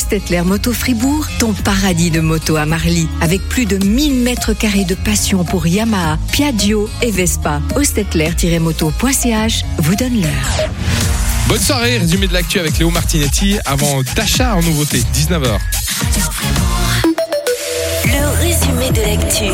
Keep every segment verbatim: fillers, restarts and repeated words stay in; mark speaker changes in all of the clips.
Speaker 1: Ostetler Moto Fribourg, ton paradis de moto à Marly, avec plus de mille mètres carrés de passion pour Yamaha, Piaggio et Vespa. ostetler tiret moto point c h vous donne l'heure.
Speaker 2: Bonne soirée, résumé de l'actu avec Léo Martinetti avant d'achat en nouveauté, dix-neuf heures.
Speaker 3: Le résumé de l'actu.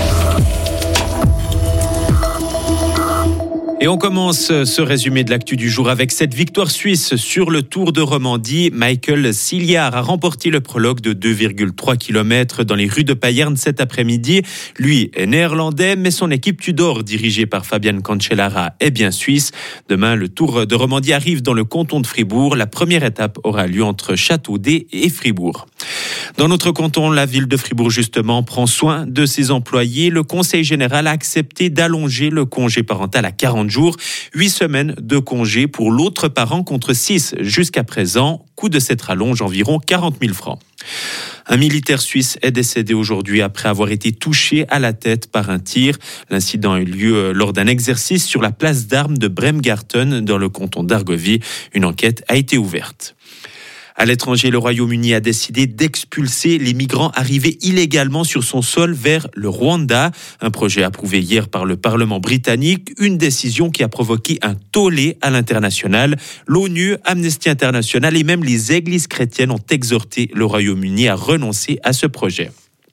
Speaker 4: Et on commence ce résumé de l'actu du jour avec cette victoire suisse sur le Tour de Romandie. Michael Siliard a remporté le prologue de deux virgule trois kilomètres dans les rues de Payerne cet après-midi. Lui est néerlandais, mais son équipe Tudor, dirigée par Fabian Cancellara, est bien suisse. Demain, le Tour de Romandie arrive dans le canton de Fribourg. La première étape aura lieu entre Châteaudet et Fribourg. Dans notre canton, la ville de Fribourg, justement, prend soin de ses employés. Le Conseil général a accepté d'allonger le congé parental à quarante jours. huit semaines de congé pour l'autre parent contre six jusqu'à présent. Coût de cette rallonge, environ quarante mille francs. Un militaire suisse est décédé aujourd'hui après avoir été touché à la tête par un tir. L'incident a eu lieu lors d'un exercice sur la place d'armes de Bremgarten dans le canton d'Argovie. Une enquête a été ouverte. À l'étranger, le Royaume-Uni a décidé d'expulser les migrants arrivés illégalement sur son sol vers le Rwanda. Un projet approuvé hier par le Parlement britannique, une décision qui a provoqué un tollé à l'international. L'ONU, Amnesty International et même les églises chrétiennes ont exhorté le Royaume-Uni à renoncer à ce projet.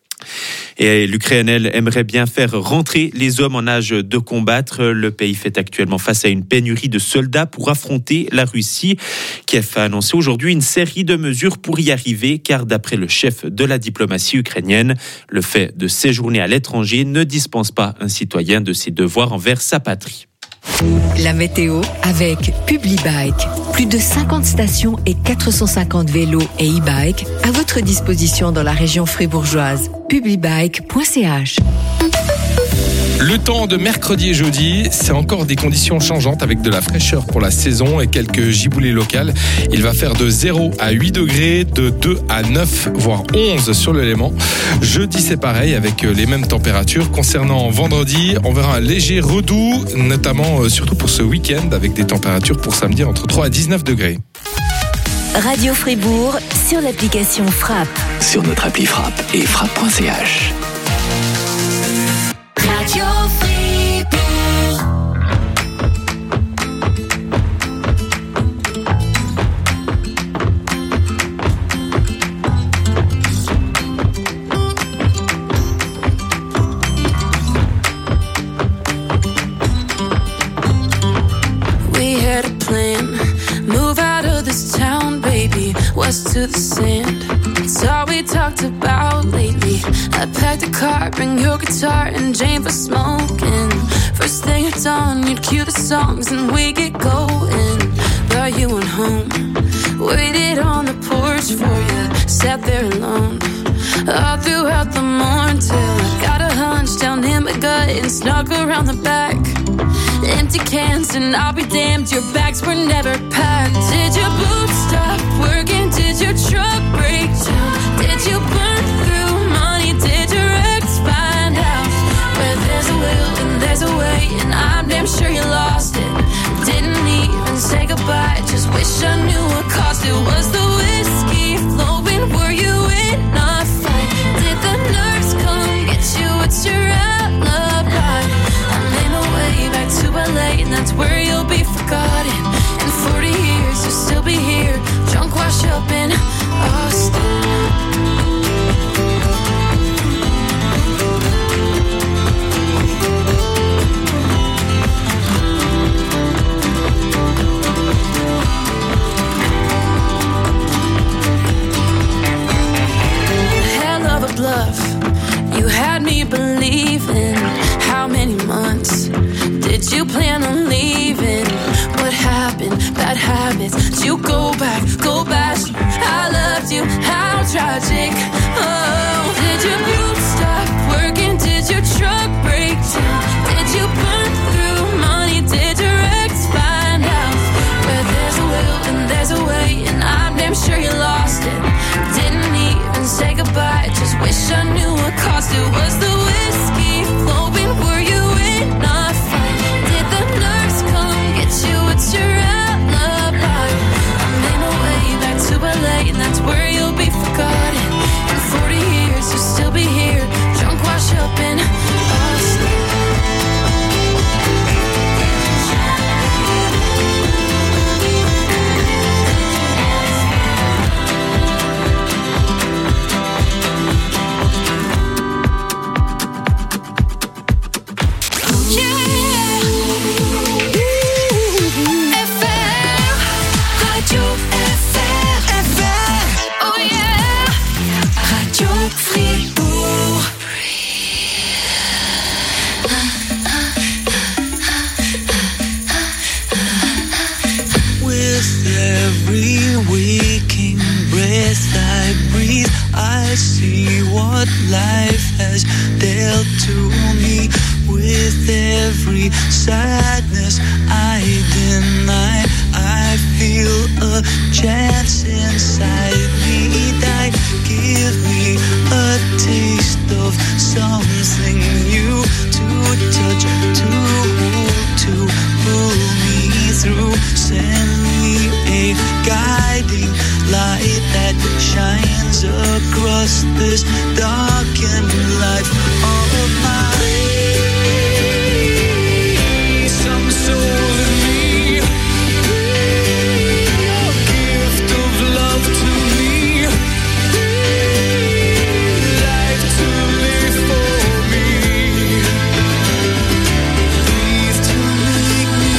Speaker 4: Et l'Ukraine, elle, aimerait bien faire rentrer les hommes en âge de combattre. Le pays fait actuellement face à une pénurie de soldats pour affronter la Russie. Kiev a annoncé aujourd'hui une série de mesures pour y arriver, car d'après le chef de la diplomatie ukrainienne, le fait de séjourner à l'étranger ne dispense pas un citoyen de ses devoirs envers sa patrie.
Speaker 1: La météo avec Publibike. Plus de cinquante stations et quatre cent cinquante vélos et e-bikes à votre disposition dans la région fribourgeoise. publibike point c h.
Speaker 2: Le temps de mercredi et jeudi, c'est encore des conditions changeantes avec de la fraîcheur pour la saison et quelques giboulées locales. Il va faire de zéro à huit degrés, de deux à neuf, voire onze sur le Léman. Jeudi, c'est pareil avec les mêmes températures. Concernant vendredi, on verra un léger redout, notamment surtout pour ce week-end, avec des températures pour samedi entre trois à dix-neuf degrés.
Speaker 3: Radio Fribourg sur l'application Frappe.
Speaker 5: Sur notre appli Frappe et frappe point c h.
Speaker 3: Radio Fribourg.
Speaker 6: We had a plan, move out of this town, baby, west to the sand. It's all we talked about lately. I packed a car, bring your guitar and Jane for smoking. First thing at dawn, you'd cue the songs and we get going. But you went home, waited on the porch for you, sat there alone all throughout the morning till I got a hunch down in my gut and snuck around the back. Empty cans and I'll be damned, your bags were never packed. Did your boots stop working? Did your truck break down? Did you burn through money? Did your ex find out? Where there's a will and there's a way, and I'm damn sure you lost it. Didn't even say goodbye, just wish I knew what cost it. Was the whiskey flowing? Were you in a fight? Did the nurse come get you? What's your alibi? I made my way back to L A, and that's where you'll be forgotten. In forty years you'll still be here, drunk, wash up in Austin. Hell of a bluff, you had me believing. How many months did you plan on leaving? What happened? Bad habits. Did you go back? Go back. I loved you. How tragic. Oh, did your boots stop working? Did your truck break down? Did you burn through money? Did your ex find out? Where there's a will and there's a way, and I'm damn sure you lost it. Didn't even say goodbye, just wish I knew what cost it. Was the whiskey flowing? Were you in a fight? Did the nurse come get you? What's your alibi? I made my way back to L A, and that's where you'll be.
Speaker 7: what life has dealt to me. With every sadness I deny, I feel a chance inside me die. Give me a taste of something new, to touch, to hold, to pull me through. Send me a guiding light that shines across this darkened life of mine. Some soul in me, your gift of love to me, life to live for me, breathe to make me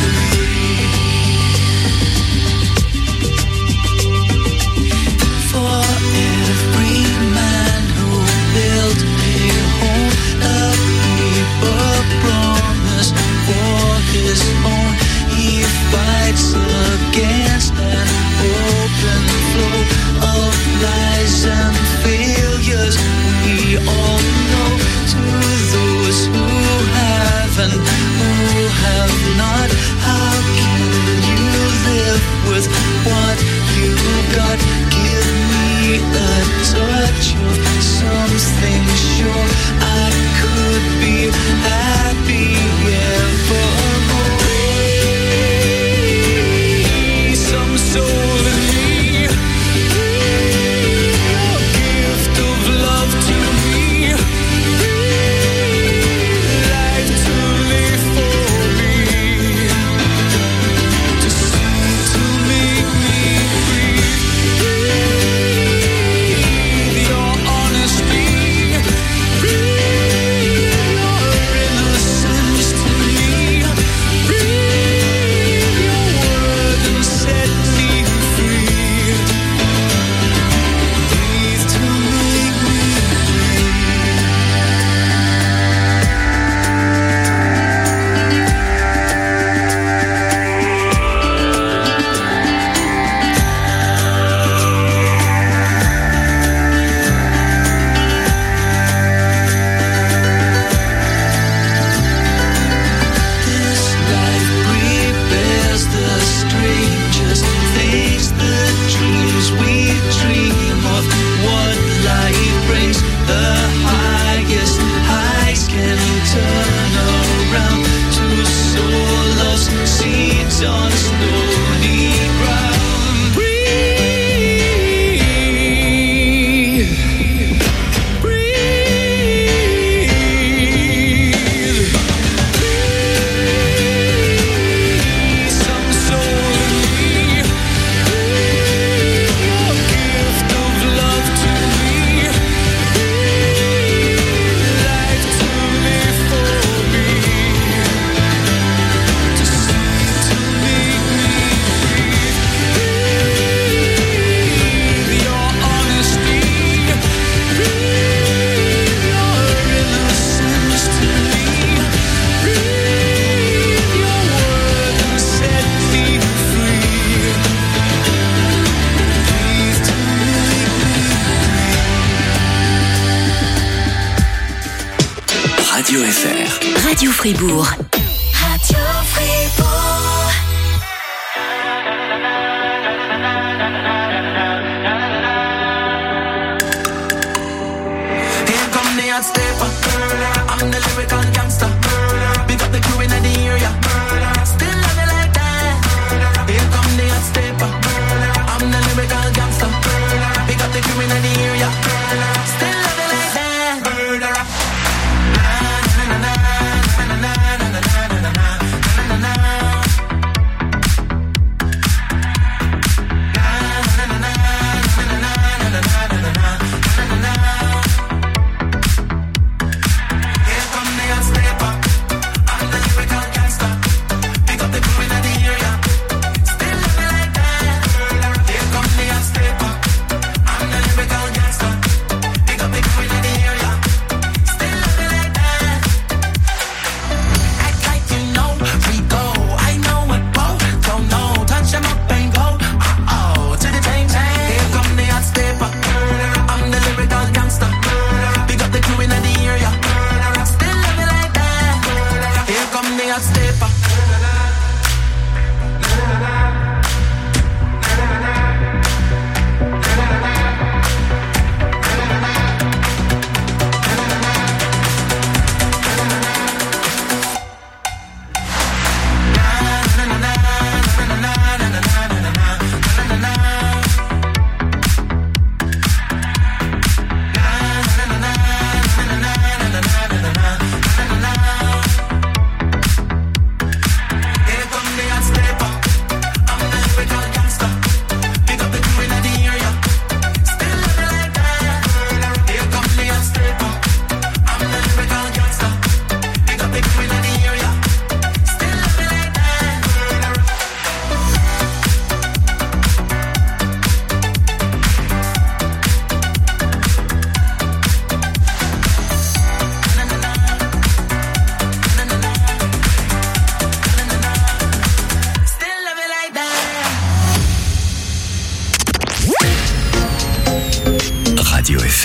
Speaker 7: breathe. For every man who built a home, a paper promise for his own, he fights against an open flow of lies and failures. We all know, to those who have and who have not, how can you live with what you got? Give me a touch of something sure, I could be happy evermore. Some soul in me, your gift of love to me, life to live for me, to sing, to make me breathe. Your honesty, your innocence to me, breathe your word and set me free. Breathe to make me This life prepares the strangest things, the dreams we dream of. What life brings, the highest highs can turn around to sow love's seeds on stony ground. Breathe, breathe. Some soul in me, your gift of love to me, life to live for me, to see, to make me breathe. Your honesty, breathe your innocence to me, breathe your word and set me free. Breathe to make me
Speaker 5: Radio F R.
Speaker 3: Radio Fribourg. Radio Fribourg.
Speaker 7: Here come the hot stepper. I'm the lyrical gangster. Big up the crew in the area. Still love it like that. Here come the hot stepper. I'm the lyrical gangster. Big up the crew in the area. Still love it like that. Murderer. Here come the hot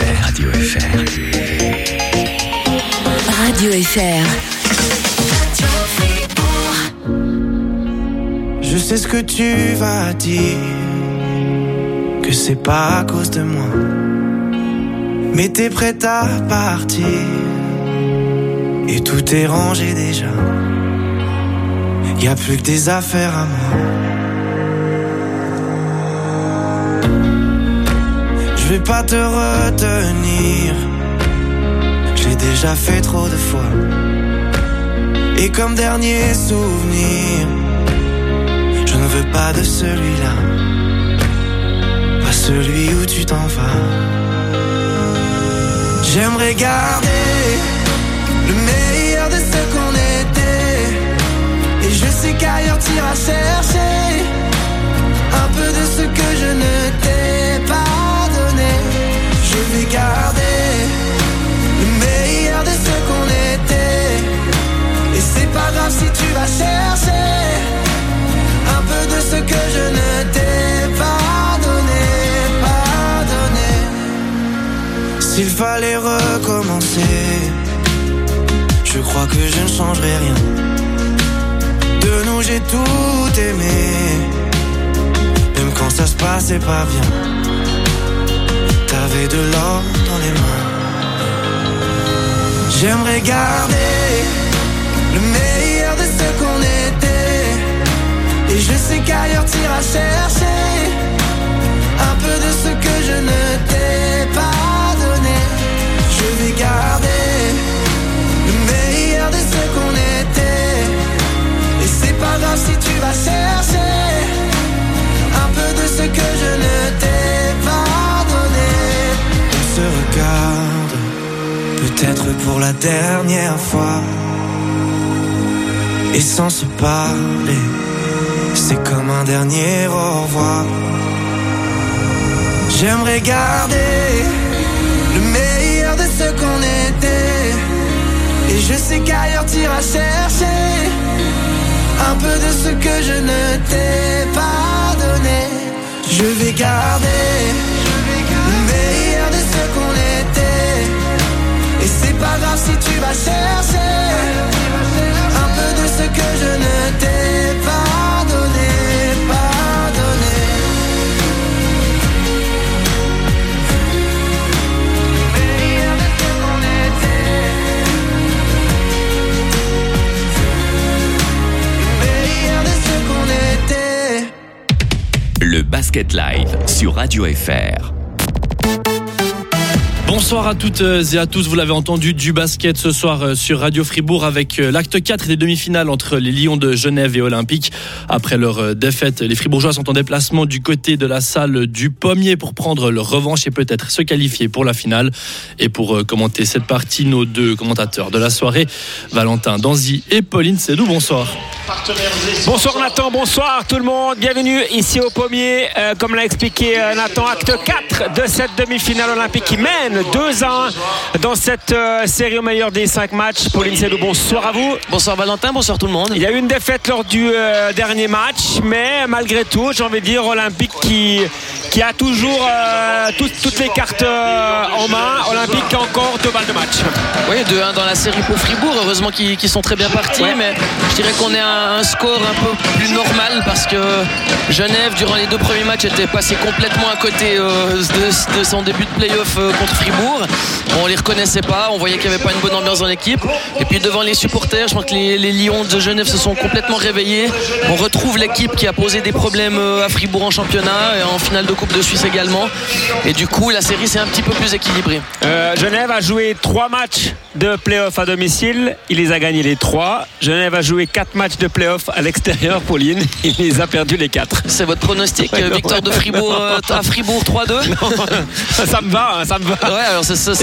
Speaker 5: Radio F R.
Speaker 1: Radio F R.
Speaker 7: Je sais ce que tu vas dire, que c'est pas à cause de moi, mais t'es prête à partir, et tout est rangé déjà. Y'a plus que des affaires à moi. Je vais pas te retenir, j'ai déjà fait trop de fois. Et comme dernier souvenir, je ne veux pas de celui-là, pas celui où tu t'en vas. J'aimerais garder le meilleur de ce qu'on était, et je sais qu'ailleurs t'iras chercher un peu de ce que je ne t'ai pas donné. Je vais garder le meilleur de ce qu'on était, et c'est pas grave si tu vas chercher un peu de ce que je ne t'ai pas donné, pas donné. S'il fallait recommencer, je crois que je ne changerai rien. De nous j'ai tout aimé, même quand ça se passait pas bien. T'avais de l'or dans les mains. J'aimerais garder le meilleur de ce qu'on était, et je sais qu'ailleurs t'iras chercher un peu de ce que je ne t'ai pas donné. Je vais garder le meilleur de ce qu'on était, et c'est pas grave si tu vas chercher un peu de ce que je ne t'ai pas donné. On se regarde, peut-être pour la dernière fois, et sans se parler, c'est comme un dernier au revoir. J'aimerais garder le meilleur de ce qu'on était, et je sais qu'ailleurs t'iras chercher un peu de ce que je ne t'ai pas donné. Je vais garder le meilleur de ce qu'on était, et c'est pas grave si tu vas chercher un peu de ce que je ne t'ai pas donné, pas donné. Le meilleur de ce qu'on était, le meilleur de ce qu'on était.
Speaker 5: Le Basket Live sur Radio F R.
Speaker 8: Bonsoir à toutes et à tous, vous l'avez entendu, du basket ce soir sur Radio Fribourg avec l'acte quatre des demi-finales entre les Lions de Genève et Olympique. Après leur défaite, les Fribourgeois sont en déplacement du côté de la salle du Pommier pour prendre leur revanche et peut-être se qualifier pour la finale. Et pour commenter cette partie, nos deux commentateurs de la soirée, Valentin Danzy et Pauline Sédou, bonsoir.
Speaker 9: Bonsoir Nathan, bonsoir tout le monde, bienvenue ici au Pommier. Euh, comme l'a expliqué euh, Nathan, acte quatre de cette demi-finale olympique qui mène deux à un dans cette euh, série au meilleur des cinq matchs. Pauline Sédou, bonsoir à vous.
Speaker 10: Bonsoir Valentin, bonsoir tout le monde.
Speaker 9: Il y a eu une défaite lors du euh, dernier match, mais malgré tout, j'ai envie de dire Olympique qui, qui a toujours euh, tout, toutes les cartes euh, en main. Olympique qui a encore deux balles de match.
Speaker 10: Oui, deux un dans la série pour Fribourg, heureusement qu'ils, qu'ils sont très bien partis, ouais. Mais je dirais qu'on est à un score un peu plus normal parce que Genève, durant les deux premiers matchs, était passé complètement à côté euh, de, de son début de play-off euh, contre Fribourg. On les reconnaissait pas, on voyait qu'il n'y avait pas une bonne ambiance dans l'équipe. Et puis devant les supporters, je pense que les, les Lions de Genève se sont complètement réveillés. On retrouve l'équipe qui a posé des problèmes à Fribourg en championnat et en finale de Coupe de Suisse également. Et du coup, la série s'est un petit peu plus équilibrée.
Speaker 9: Euh, Genève a joué trois matchs de play-off à domicile, il les a gagnés les trois. Genève a joué quatre matchs de play-off à l'extérieur, Pauline, il les a perdus les quatre.
Speaker 10: C'est votre pronostic, ouais, victoire de Fribourg euh, à Fribourg trois deux?
Speaker 9: Non, ça me va, hein, ça me va.
Speaker 10: Ouais, alors ce, ce serait beau pour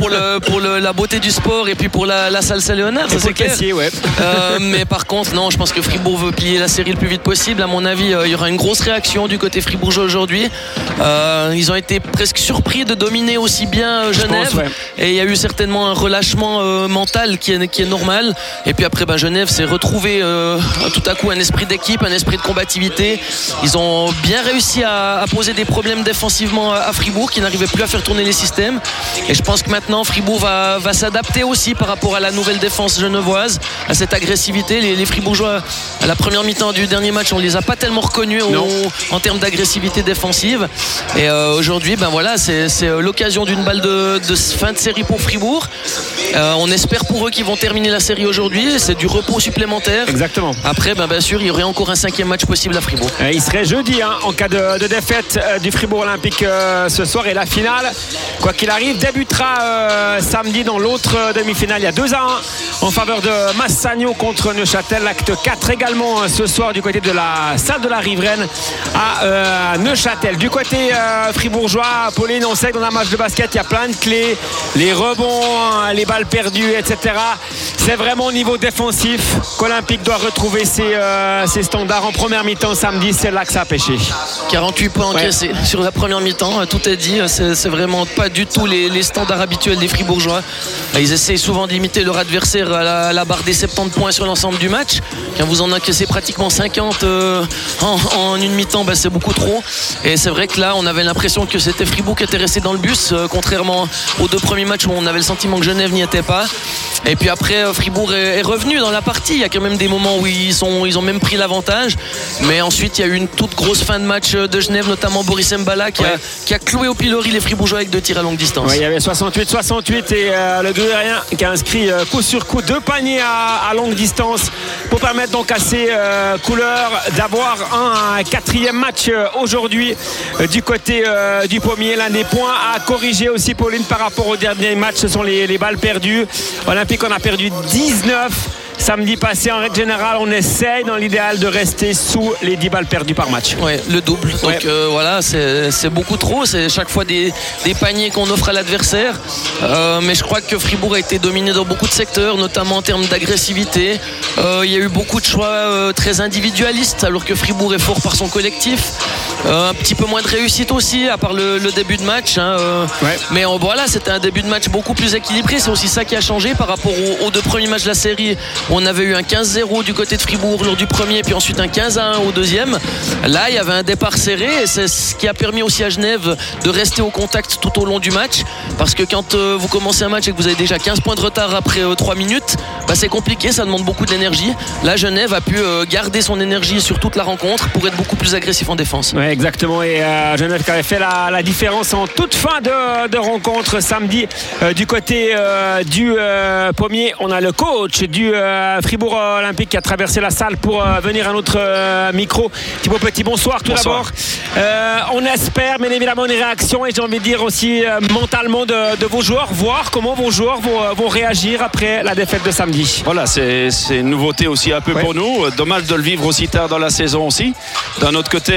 Speaker 10: pour, le, pour le, la beauté du sport et puis pour la, la salle Saint-Léonard, ça c'est clair.
Speaker 9: Caissier, ouais.
Speaker 10: euh, mais par contre, non, je pense que Fribourg veut plier la série le plus vite possible. À mon avis, euh, il y aura une grosse réaction du côté fribourgeois aujourd'hui. Euh, ils ont été presque surpris de dominer aussi bien euh, Genève.
Speaker 9: pense, ouais.
Speaker 10: Et il y a eu certainement un relâchement euh, mental qui est, qui est normal. Et puis après, ben, Genève s'est retrouvé euh, tout à coup un esprit d'équipe, un esprit de combativité. Ils ont bien réussi à, à poser des problèmes défensivement à, à Fribourg qui n'arrivaient plus à faire tourner les systèmes. Et je pense que maintenant, Fribourg va, va s'adapter aussi par rapport à la nouvelle défense genevoise, à cette agressivité. Les, les Fribourgeois, à la première mi-temps du dernier match, on les a pas tellement reconnus au, en termes d'agressivité défensive. Et euh, aujourd'hui, ben voilà, c'est, c'est l'occasion d'une balle de, de fin de série pour Fribourg. Euh, on espère pour eux qu'ils vont terminer la série aujourd'hui. C'est du repos supplémentaire.
Speaker 9: Exactement.
Speaker 10: Après, ben, bien sûr, il y aurait encore un cinquième match possible à Fribourg.
Speaker 9: Euh, il serait jeudi hein, en cas de, de défaite euh, du Fribourg Olympique euh, ce soir. Et la finale, quoi qu'il arrive, débutera euh, samedi dans l'autre euh, demi-finale. Il y a deux à un en faveur de Massagno contre Neuchâtel. L'acte quatre également euh, ce soir du côté de la salle de la Riveraine à euh, Neuchâtel. Du côté euh, fribourgeois, Pauline, on sait que dans un match de basket, il y a plein de clés. Les rebonds, les balles perdues, et cetera. C'est vraiment au niveau défensif qu'Olympique doit retrouver ses, euh, ses standards. En première mi-temps samedi, c'est là que ça a pêché.
Speaker 10: quarante-huit points encaissés ouais. sur la première mi-temps, tout est dit. C'est, c'est vraiment pas du tout les, les standards habituels des Fribourgeois. Ils essayent souvent d'imiter leur adversaire à la, à la barre des soixante-dix points sur l'ensemble du match. Quand vous en encaissez pratiquement cinquante euh, en, en une mi-temps, ben c'est beaucoup trop. Et c'est vrai que là, on avait l'impression que c'était Fribourg qui était resté dans le bus, euh, contrairement aux deux premiers matchs où on avait le sentiment que Genève n'y était pas. Et puis après, Fribourg est, est revenu dans la partie. Il y a quand même des moments où ils, sont, ils ont même pris l'avantage. Mais ensuite, il y a eu une toute grosse fin de match de Genève, notamment Boris Mbala qui, ouais. a, qui a cloué au pilori les Fribourgeois avec deux tirs à longue distance.
Speaker 9: Ouais, il y avait soixante-huit soixante-huit et euh, le Gruyérien qui a inscrit euh, coup sur coup deux paniers à, à longue distance pour permettre donc à ces euh, couleurs d'avoir un, un quatrième match euh, aujourd'hui euh, du côté euh, du pommier. L'un des points à corriger aussi, Pauline, par rapport au dernier match, ce sont les, les balles perdues. Olympique, on a perdu dix-neuf samedi passé. En règle générale, on essaye dans l'idéal de rester sous les dix balles perdues par match.
Speaker 10: Ouais, le double. Donc ouais. euh, voilà, c'est, c'est beaucoup trop. C'est chaque fois des, des paniers qu'on offre à l'adversaire. Euh, mais je crois que Fribourg a été dominé dans beaucoup de secteurs, notamment en termes d'agressivité. Euh, il y a eu beaucoup de choix euh, très individualistes, alors que Fribourg est fort par son collectif. Euh, un petit peu moins de réussite aussi, à part le, le début de match. Hein, euh, ouais. Mais euh, voilà, c'était un début de match beaucoup plus équilibré. C'est aussi ça qui a changé par rapport aux, aux deux premiers matchs de la série. On avait eu un quinze zéro du côté de Fribourg lors du premier, puis ensuite un quinze à un au deuxième. Là, il y avait un départ serré et c'est ce qui a permis aussi à Genève de rester au contact tout au long du match. Parce que quand euh, vous commencez un match et que vous avez déjà quinze points de retard après euh, trois minutes, bah, c'est compliqué, ça demande beaucoup d'énergie. Là, Genève a pu euh, garder son énergie sur toute la rencontre pour être beaucoup plus agressif en défense.
Speaker 9: Ouais, exactement. Et euh, Genève qui avait fait la, la différence en toute fin de, de rencontre samedi euh, du côté euh, du euh, pommier. On a le coach du euh, Fribourg Olympique qui a traversé la salle pour euh, venir à notre euh, micro. Thibaut Petit, bonsoir tout bonsoir. d'abord. Euh, on espère bien évidemment une réaction et j'ai envie de dire aussi euh, mentalement de, de vos joueurs, voir comment vos joueurs vont, vont réagir après la défaite de samedi.
Speaker 11: Voilà, c'est, c'est une nouveauté aussi un peu ouais. pour nous. Dommage de le vivre aussi tard dans la saison aussi. D'un autre côté,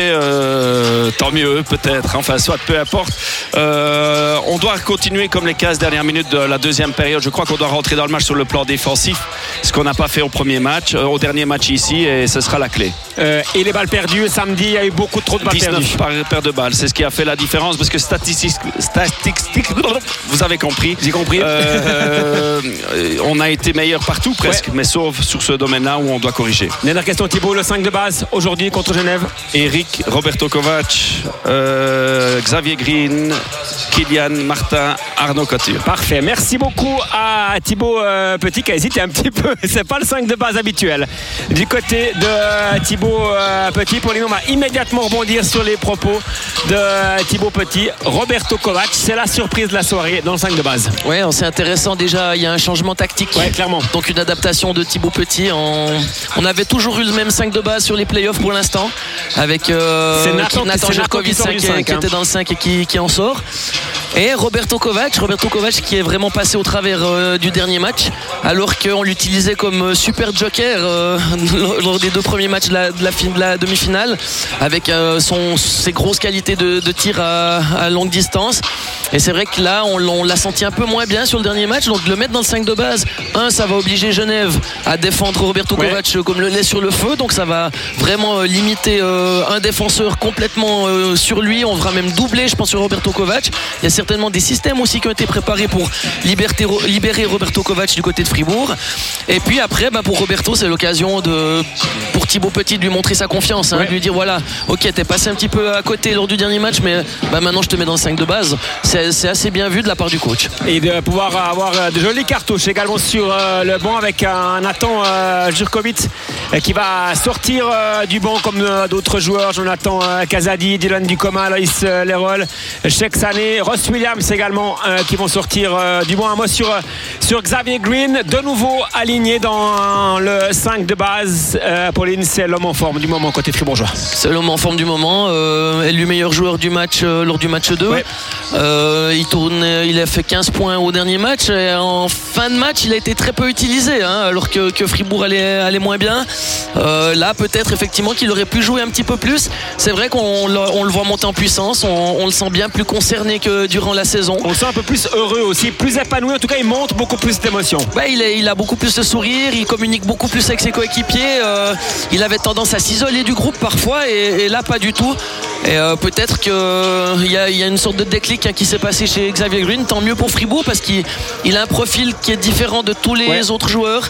Speaker 11: euh, tant mieux peut-être. Enfin, soit peu importe. Euh, on doit continuer comme les quinze dernières minutes de la deuxième période. Je crois qu'on doit rentrer dans le match sur le plan défensif, ce qu'on n'a pas fait au premier match, euh, au dernier match ici, et ce sera la clé.
Speaker 9: Euh, et les balles perdues, samedi, il y a eu beaucoup trop de balles perdues.
Speaker 11: dix-neuf par paire de balles, c'est ce qui a fait la différence, parce que statistiques, statistiques vous avez compris.
Speaker 9: J'ai compris.
Speaker 11: Euh, on a été meilleur partout presque, ouais. mais sauf sur ce domaine-là où on doit corriger.
Speaker 9: Dernière question, Thibaut, le cinq de base aujourd'hui contre Genève.
Speaker 11: Eric, Roberto Kovac, euh, Xavier Green, Kylian Martin, Arnaud Couture.
Speaker 9: Parfait, merci beaucoup à Thibaut euh, Petit qui a hésité un petit peu. C'est pas le cinq de base habituel. Du côté de Thibaut euh, Petit, Pauline, on va immédiatement rebondir sur les propos de Thibaut Petit. Roberto Kovac, c'est la surprise de la soirée dans le cinq de base.
Speaker 10: Oui, c'est intéressant déjà, il y a un changement tactique.
Speaker 9: Ouais, clairement.
Speaker 10: Donc une adaptation de Thibaut Petit. On, on avait toujours eu le même cinq de base sur les playoffs pour l'instant. Avec, euh,
Speaker 9: c'est
Speaker 10: Nathan, Nathan Jerkovic qui, qui, hein. qui était dans le cinq et qui, qui en sort. Et Roberto Kovac, Roberto Kovac qui est vraiment passé au travers euh, du dernier match, alors qu'on l'utilisait comme super joker euh, lors des deux premiers matchs de la, de la, de la demi-finale, avec euh, son, ses grosses qualités de, de tir à, à longue distance. Et c'est vrai que là, on, on l'a senti un peu moins bien sur le dernier match, donc le mettre dans le cinq de base, un, ça va obliger Genève à défendre Roberto ouais. Kovac comme le lait sur le feu, donc ça va vraiment limiter euh, un défenseur complètement euh, sur lui. On va même doubler, je pense, sur Roberto Kovac. Il y a certainement des systèmes aussi qui ont été préparés pour liberter, libérer Roberto Kovac du côté de Fribourg. Et puis après, bah pour Roberto, c'est l'occasion de, pour Thibaut Petit de lui montrer sa confiance, hein, ouais. de lui dire voilà, ok, t'es passé un petit peu à côté lors du dernier match, mais bah maintenant je te mets dans le cinq de base. C'est, c'est assez bien vu de la part du coach.
Speaker 9: Et de pouvoir avoir de jolies cartouches également sur euh, le banc avec un Nathan euh, Jurkovic euh, qui va sortir euh, du banc comme euh, d'autres joueurs, Jonathan euh, Kazadi, Dylan Ducoma, Loïs euh, Lerol, Sheikh Sané, Ross Williams également euh, qui vont sortir euh, du banc. Un mot sur, sur Xavier Green, de nouveau aligné dans le cinq de base. euh, Pauline, c'est l'homme en forme du moment côté fribourgeois.
Speaker 10: C'est l'homme en forme du moment, euh, élu meilleur joueur du match euh, lors du match deux. Ouais. euh, il, tourne, il a fait quinze points au dernier match et en fin de match il a été très peu utilisé, hein, alors que, que Fribourg allait, allait moins bien. euh, là peut-être effectivement qu'il aurait pu jouer un petit peu plus. C'est vrai qu'on on le voit monter en puissance, on, on le sent bien plus concerné que durant la saison.
Speaker 9: On le sent un peu plus heureux aussi, plus épanoui, en tout cas il montre beaucoup plus d'émotions.
Speaker 10: Bah, il, est, il a beaucoup plus de sourire, il communique beaucoup plus avec ses coéquipiers. euh, il avait tendance à s'isoler du groupe parfois et, et là pas du tout. Et euh, peut-être qu'il y a, y a une sorte de déclic hein, qui s'est passé chez Xavier Green. Tant mieux pour Fribourg parce qu'il il a un profil qui est différent de tous les ouais. autres joueurs.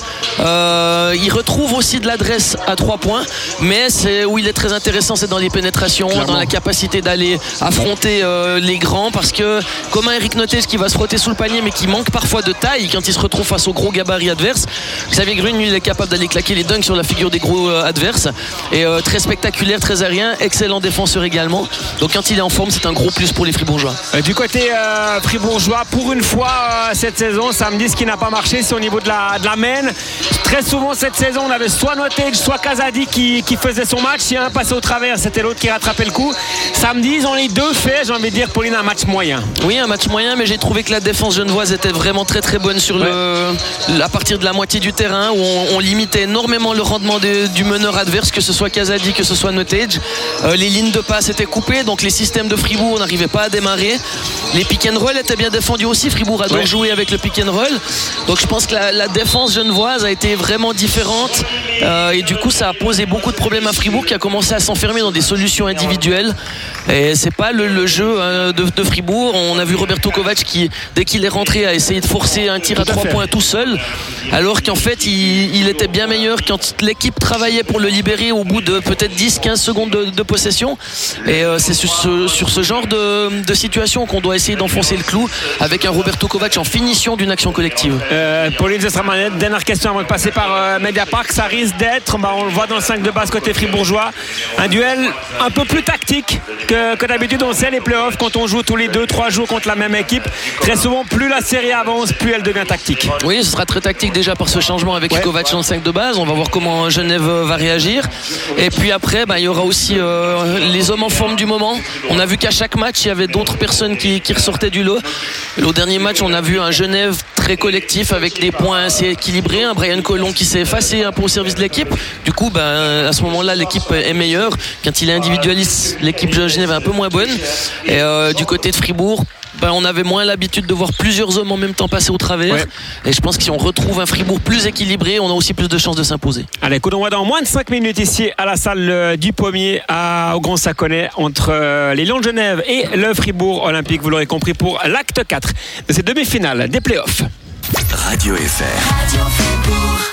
Speaker 10: euh, il retrouve aussi de l'adresse à trois points, mais c'est où il est très intéressant, c'est dans les pénétrations, clairement, dans la capacité d'aller affronter euh, les grands, parce que comme un Eric Notes qui va se frotter sous le panier mais qui manque parfois de taille quand il se retrouve face aux gros gabarits adverses, Xavier Green lui, il est capable d'aller claquer les dunks sur la figure des gros euh, adverses. Et euh, très spectaculaire, très aérien, excellent défenseur également. Donc quand il est en forme, c'est un gros plus pour les Fribourgeois.
Speaker 9: euh, Du côté euh, fribourgeois, pour une fois euh, cette saison, samedi, ce qui n'a pas marché, c'est au niveau de la, de la main. Très souvent cette saison, on avait soit Notage, soit Kazadi qui, qui faisait son match. Si un passait au travers, c'était l'autre qui rattrapait le coup. Samedi, ils ont les deux fait, j'ai envie de dire, Pauline, un match moyen.
Speaker 10: Oui, un match moyen, mais j'ai trouvé que la défense genevoise était vraiment très très bonne sur ouais. le, à partir de la moitié du terrain, où on, on limitait énormément le rendement de, du meneur adverse, que ce soit Kazadi, que ce soit Notage. Euh, les lignes de passe étaient coupées, donc les systèmes de Fribourg n'arrivaient pas à démarrer. Les pick and roll étaient bien défendus aussi. Fribourg a donc ouais. joué avec le pick and roll. Donc je pense que la, la défense genevoise a été vraiment différente. Euh, et du coup, ça a posé beaucoup de problèmes à Fribourg, qui a commencé à s'enfermer dans des solutions individuelles. Et c'est pas le, le jeu hein, de, de Fribourg. On a vu Roberto Kovac qui, dès qu'il est rentré, a essayé de forcer un tir à trois points tout seul, alors qu'en fait, il, il était bien meilleur quand l'équipe travaillait pour le libérer au bout de peut-être dix à quinze secondes de, de possession. Et euh, c'est sur ce, sur ce genre de, de situation qu'on doit essayer d'enfoncer le clou, avec un Roberto Kovac en finition d'une action collective.
Speaker 9: Euh, Pauline, ce sera ma dernière question avant de passer par euh, Mediapart. Ça risque d'être, bah, on le voit dans le cinq de base côté fribourgeois, un duel un peu plus tactique que, que d'habitude. On sait les playoffs, quand on joue tous les deux trois jours contre la même équipe, très souvent plus la série avance, plus elle devient tactique.
Speaker 10: Oui, ce sera très tactique déjà par ce changement avec ouais. Kovac dans le cinq de base. On va voir comment Genève va réagir. Et puis après, bah, il y aura aussi euh, les hommes en forme du moment. On a vu qu'à chaque match, il y avait d'autres personnes qui, qui ressortaient du lot. Et au dernier match, on a vu un Genève très collectif avec des points assez équilibrés. Un Brian Colon qui s'est effacé un peu au service de l'équipe. Du coup, bah, à ce moment-là, l'équipe est meilleure. Quand il est individualiste, l'équipe de Genève est un peu moins bonne. Et euh, du côté de Fribourg, ben, on avait moins l'habitude de voir plusieurs hommes en même temps passer au travers. Ouais. Et je pense que si on retrouve un Fribourg plus équilibré, on a aussi plus de chances de s'imposer.
Speaker 9: Allez, coup d'envoi dans moins de cinq minutes ici à la salle du Pommier à, au Grand Saconnet, entre euh, les Lions de Genève et le Fribourg Olympique. Vous l'aurez compris, pour l'acte quatre de cette demi-finale des playoffs.
Speaker 5: Radio F R. Radio Fribourg.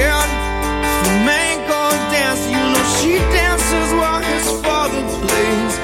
Speaker 12: She dances while his father plays.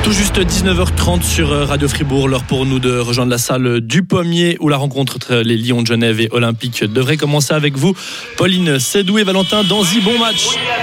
Speaker 8: Tout juste dix-neuf heures trente sur Radio Fribourg, l'heure pour nous de rejoindre la salle du Pommier où la rencontre entre les Lions de Genève et Olympique devrait commencer avec vous. Pauline Sédou et Valentin Danzy, bon match.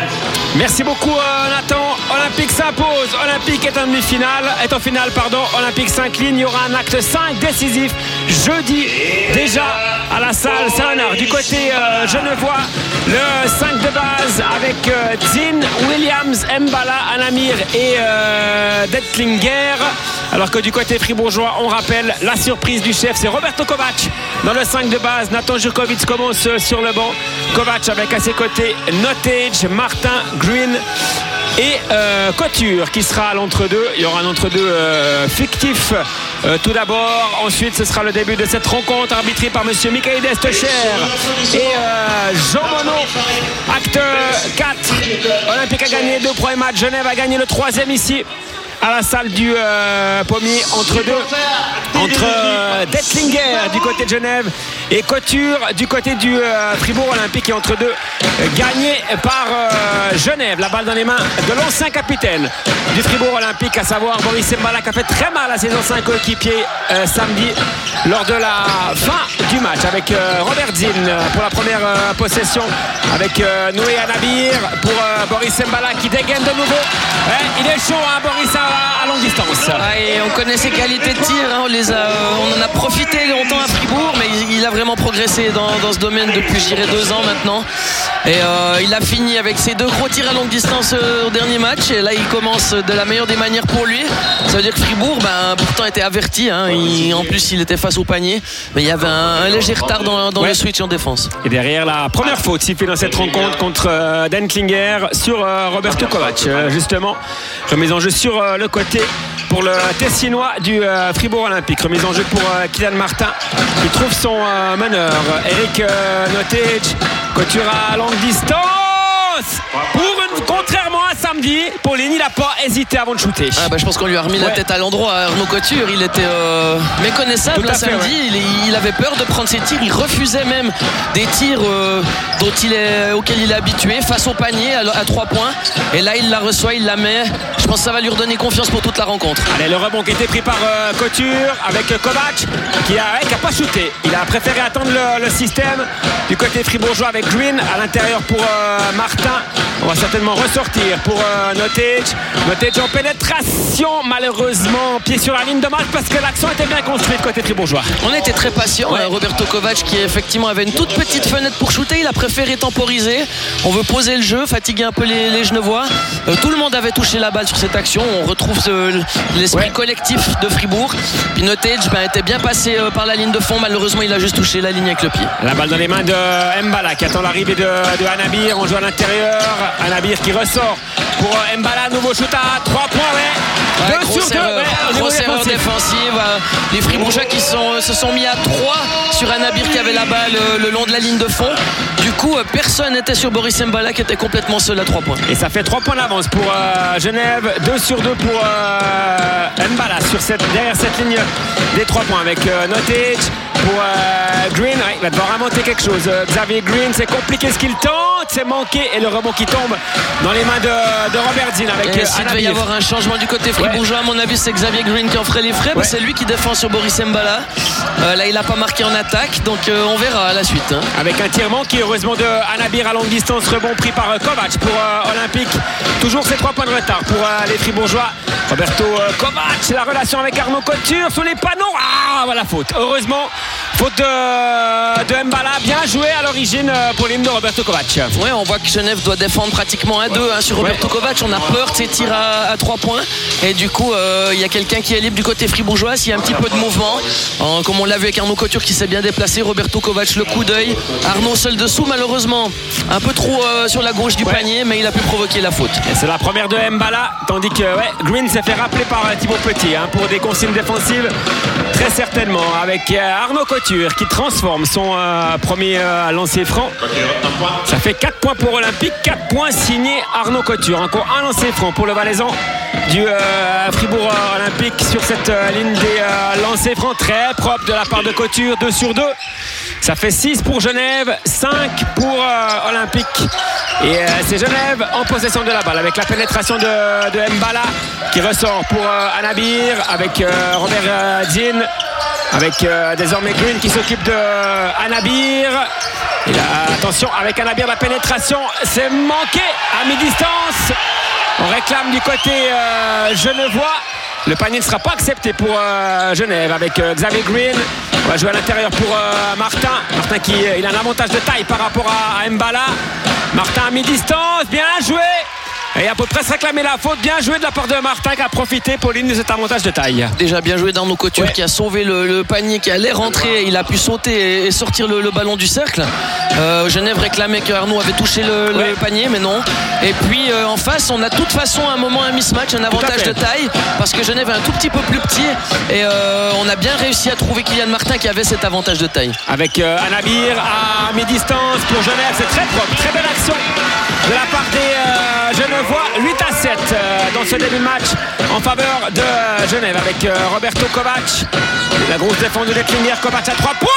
Speaker 9: Merci beaucoup Nathan. Olympique s'impose. Olympique est en demi-finale, est en finale, pardon. Olympique s'incline. Il y aura un acte cinq décisif jeudi déjà à la salle Saint-Léonard. Du côté euh, genevois, le cinq de base avec euh, Zin, Williams, Mbala, Anamir et euh, Dettlinger. Alors que du côté fribourgeois, on rappelle la surprise du chef, c'est Roberto Kovac dans le cinq de base. Nathan Jurkovic commence sur le banc. Kovac avec à ses côtés Nottage, Martin, Green et euh, Couture qui sera à l'entre-deux. Il y aura un entre-deux euh, fictif euh, tout d'abord. Ensuite, ce sera le début de cette rencontre arbitrée par monsieur Michael Destecher et euh, Jean Monod. Acte quatre. Olympique a gagné deux premiers matchs. Genève a gagné le troisième ici à la salle du euh, Pommier entre deux, entre euh, Dettlinger du côté de Genève et Couture du côté du euh, Fribourg Olympique, et entre deux euh, gagné par euh, Genève. La balle dans les mains de l'ancien capitaine du Fribourg Olympique, à savoir Boris Mbala, qui a fait très mal à ses anciens coéquipiers euh, samedi lors de la fin du match avec euh, Robert Zin pour la première euh, possession, avec euh, Noé Anabir pour euh, Boris Mbala qui dégaine de nouveau. Ouais, il est chaud hein, Boris à, à longue distance.
Speaker 10: Ah, et on connaît ses qualités de tir, hein, on, les a, on en a profité longtemps à Fribourg, mais il, il a vraiment progressé dans, dans ce domaine depuis je dirais deux ans maintenant. Et euh, il a fini avec ses deux gros tirs à longue distance euh, au dernier match, et là il commence de la meilleure des manières pour lui. Ça veut dire que Fribourg ben, pourtant était averti, hein. il, en plus il était face au panier, mais il y avait un, un léger retard dans, dans ouais. le switch en défense.
Speaker 9: Et derrière la première faute sifflée dans cette rencontre contre euh, Dettlinger sur euh, Roberto Kovac, euh, justement remise en jeu sur euh, le côté pour le Tessinois du euh, Fribourg Olympique. Remise en jeu pour euh, Kylian Martin qui trouve son euh, meneur Eric euh, Nottage. Couture à longue distance pour une, contrairement à samedi, Pauline il n'a pas hésité avant de shooter.
Speaker 10: Ah bah je pense qu'on lui a remis ouais. la tête à l'endroit à Arnaud Couture. Il était euh, méconnaissable là, samedi, ouais. il, il avait peur de prendre ses tirs, il refusait même des tirs euh, dont il est, auxquels il est habitué face au panier à, à trois points, et là il la reçoit, il la met. Je pense que ça va lui redonner confiance pour toute la rencontre.
Speaker 9: Allez, le rebond qui a été pris par euh, Couture avec Kovac qui a, qui a pas shooté, il a préféré attendre le, le système du côté fribourgeois avec Green à l'intérieur pour euh, Martin. On va certainement ressortir pour euh, Nottage. Nottage en pénétration, malheureusement pied sur la ligne de match parce que l'action était bien construite côté fribourgeois.
Speaker 10: On était très patient, ouais. hein, Roberto Kovac qui effectivement avait une toute petite fenêtre pour shooter, il a préféré temporiser. On veut poser le jeu, fatiguer un peu les, les Genevois. Euh, tout le monde avait touché la balle sur cette action, on retrouve ce, l'esprit ouais. collectif de Fribourg. Puis Nottage ben, était bien passé euh, par la ligne de fond, malheureusement il a juste touché la ligne avec le pied.
Speaker 9: La balle dans les mains de Mbala qui attend l'arrivée de, de Anabir. On joue à l'intérieur, Anabir qui ressort pour Mbala, nouveau shoot à trois points. Ouais.
Speaker 10: Ouais, grosse erreur, ouais, grosse erreur défensive. Les Fribourgeois qui sont, se sont mis à trois sur Anabir qui avait la balle le long de la ligne de fond. Du coup, personne n'était sur Boris Mbala qui était complètement seul à trois points.
Speaker 9: Et ça fait trois points d'avance pour euh, Genève, deux sur deux pour euh, Mbala sur cette, derrière cette ligne des trois points avec euh, Nottage. Pour euh, Green, ouais, il va devoir inventer quelque chose. Euh, Xavier Green, c'est compliqué ce qu'il tente, c'est manqué, et le rebond qui tombe dans les mains de, de Robert Zin avec
Speaker 10: euh, s'il devait y avoir un changement du côté fribourgeois, ouais. à mon avis c'est Xavier Green qui en ferait les frais, ouais. c'est lui qui défend sur Boris Mbala. Euh, là il n'a pas marqué en attaque, donc euh, on verra à la suite. Hein.
Speaker 9: Avec un tir manqué heureusement de Anabir à longue distance, rebond pris par euh, Kovac pour euh, Olympique. Toujours ces trois points de retard pour euh, les Fribourgeois. Roberto euh, Kovac, la relation avec Arnaud Couture sur les panneaux. Ah voilà, faute. Heureusement, faute de, de Mbala, bien joué à l'origine pour l'hymne de Roberto Kovac.
Speaker 10: Ouais, on voit que Genève doit défendre pratiquement un deux hein, sur Roberto ouais. Kovac. On a peur de ses tirs à, à trois points. Et du coup, il euh, y a quelqu'un qui est libre du côté fribourgeois. S'il y a un petit peu de mouvement, hein, comme on l'a vu avec Arnaud Couture qui s'est bien déplacé, Roberto Kovac le coup d'œil. Arnaud seul dessous, malheureusement, un peu trop euh, sur la gauche du ouais. panier, mais il a pu provoquer la faute.
Speaker 9: Et c'est la première de Mbala, tandis que ouais, Green s'est fait rappeler par Thibaut Petit hein, pour des consignes défensives, très certainement, avec euh, Arnaud Couture qui transforme son euh, premier euh, lancer franc. Ça fait quatre points pour Olympique, quatre points signés Arnaud Couture. Encore un lancer franc pour le Valaisan du euh, Fribourg Olympique. Olympique sur cette euh, ligne des euh, lancers francs très propre de la part de Couture, deux sur deux. Ça fait six pour Genève, cinq pour euh, Olympique. Et euh, c'est Genève en possession de la balle avec la pénétration de, de Mbala qui ressort pour euh, Anabir avec euh, Robert euh, Zin, avec euh, désormais Green qui s'occupe de euh, Anabir. Et là, attention avec Anabir, la pénétration, c'est manqué à mi-distance. On réclame du côté euh, genevois. Le panier ne sera pas accepté pour euh, Genève avec euh, Xavier Green. On va jouer à l'intérieur pour euh, Martin. Martin qui il a un avantage de taille par rapport à, à Mbala. Martin à mi-distance, bien joué. Et à peu près se réclamer la faute. Bien joué de la part de Martin qui a profité, Pauline, de cet avantage de taille.
Speaker 10: Déjà bien joué d'Arnaud Couture, ouais, qui a sauvé le, le panier, qui allait rentrer. Il a pu sauter et sortir le, le ballon du cercle. Euh, Genève réclamait que Arnaud avait touché le, ouais. le panier, mais non. Et puis euh, en face, on a de toute façon un moment un mismatch, un avantage de taille, parce que Genève est un tout petit peu plus petit. Et euh, on a bien réussi à trouver Kylian Martin qui avait cet avantage de taille.
Speaker 9: Avec euh, Anabir à mi-distance pour Genève, c'est très propre, très belle action de la part des euh, Genevois. huit à sept euh, dans ce début de match en faveur de euh, Genève avec euh, Roberto Kovac. La grosse défense de Dettlinger. Kovac à trois points.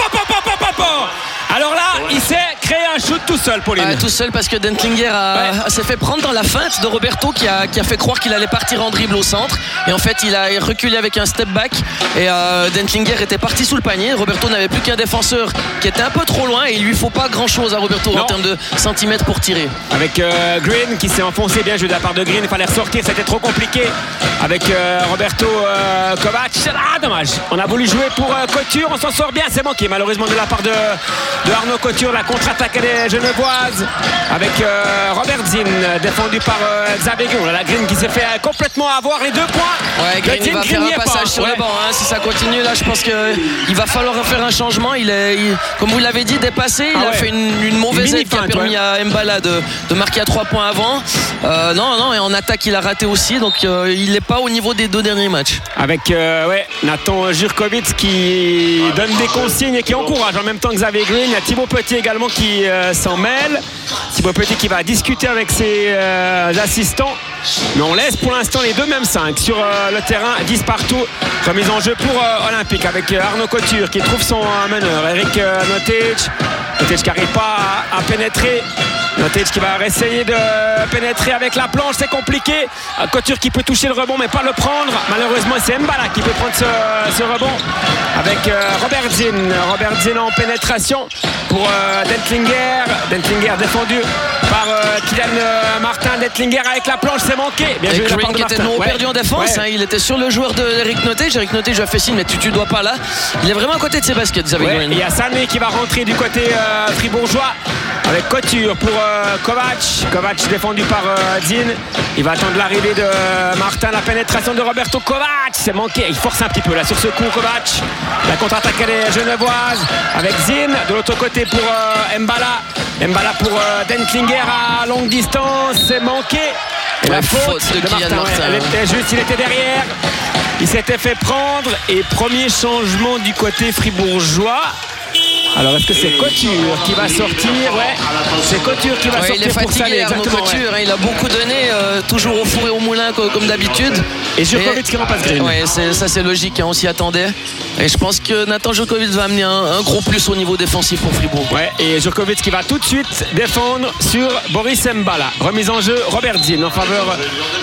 Speaker 9: Alors là, il s'est créé un shoot tout seul, Pauline.
Speaker 10: Ah, tout seul parce que Dettlinger a, ouais. s'est fait prendre dans la feinte de Roberto qui a, qui a fait croire qu'il allait partir en dribble au centre. Et en fait, il a reculé avec un step back. Et euh, Dettlinger était parti sous le panier. Roberto n'avait plus qu'un défenseur qui était un peu trop loin. Et il lui faut pas grand chose à Roberto non. en termes de centimètres pour tirer.
Speaker 9: Avec euh, Green qui s'est enfoncé, bien joué de la part de Green. Il fallait ressortir, c'était trop compliqué. Avec euh, Roberto euh, Kovac. Ah, dommage. On a voulu jouer pour euh, Couture. On s'en sort bien. C'est manqué malheureusement de la part de, de Arnaud Couture. La contre-attaque des Genevoises avec euh, Robert Zin défendu par euh, Xavier Green. La Green qui s'est fait euh, complètement avoir les deux points.
Speaker 10: Ouais, Green il va faire un passage pas. sur ouais. le banc. Hein. Si ça continue, là, je pense qu'il va falloir faire un changement. Il est, il, comme vous l'avez dit, dépassé. Il ah, a ouais. fait une, une mauvaise aide qui a permis ouais. à Mbala de, de marquer à trois points avant. Euh, non, non, et en attaque, il a raté aussi. Donc, euh, il n'est pas au niveau des deux derniers matchs.
Speaker 9: Avec euh, ouais, Nathan Jurkovic qui donne des consignes et qui encourage en même temps que Xavier Green. Il y a Thibaut Petit également qui euh, s'en mêle. Thibaut Petit qui va discuter avec ses euh, assistants. Mais on laisse pour l'instant les deux mêmes cinq sur euh, le terrain, dix partout. Remise en jeu pour euh, Olympique avec euh, Arnaud Couture qui trouve son euh, meneur. Eric euh, Nottage. Nottage qui n'arrive pas à, à pénétrer. Nottage qui va essayer de pénétrer avec la planche, c'est compliqué. Couture qui peut toucher le rebond mais pas le prendre. Malheureusement c'est Mbala qui peut prendre ce, ce rebond avec euh, Robert Zin. Robert Zin en pénétration pour euh, Dettlinger. Dettlinger défendu par euh, Kylian euh, Martin. Dettlinger avec la planche, c'est manqué. Bien joué de la part de
Speaker 10: qui était non ouais. perdu en défense. Ouais. Hein, il était sur le joueur de Eric Nottage. Eric Nottage lui a fait signe mais tu, tu dois pas là. Il est vraiment à côté de ses baskets.
Speaker 9: Ouais, il y a Sané qui va rentrer du côté euh, fribourgeois avec Couture pour euh, Kovac. Kovac défendu par euh, Zin. Il va attendre l'arrivée de euh, Martin. La pénétration de Roberto Kovac, c'est manqué. Il force un petit peu là sur ce coup Kovac. La contre-attaque elle est genevoise avec Zin. De l'autre côté pour euh, Mbala. Mbala pour euh, Dettlinger à longue distance. C'est manqué. Et
Speaker 10: ouais,
Speaker 9: la faute,
Speaker 10: faute de,
Speaker 9: de Martin.
Speaker 10: Martin.
Speaker 9: Ouais, elle était juste, il était derrière. Il s'était fait prendre. Et premier changement du côté fribourgeois. Alors est-ce que c'est Couture qui va sortir? Ouais, c'est Couture qui va
Speaker 10: ouais,
Speaker 9: sortir
Speaker 10: il est fatigué,
Speaker 9: pour Sané.
Speaker 10: Arnaud Couture, ouais. hein, il a beaucoup donné, euh, toujours au four et au moulin comme, comme d'habitude.
Speaker 9: Et Jurkovic qui remplace Green.
Speaker 10: Ouais, c'est, ça c'est logique, hein, on s'y attendait. Et je pense que Nathan Jurkovic va amener un, un gros plus au niveau défensif pour Fribourg.
Speaker 9: Ouais, et Jurkovic qui va tout de suite défendre sur Boris Mbala. Remise en jeu Robert Zin en faveur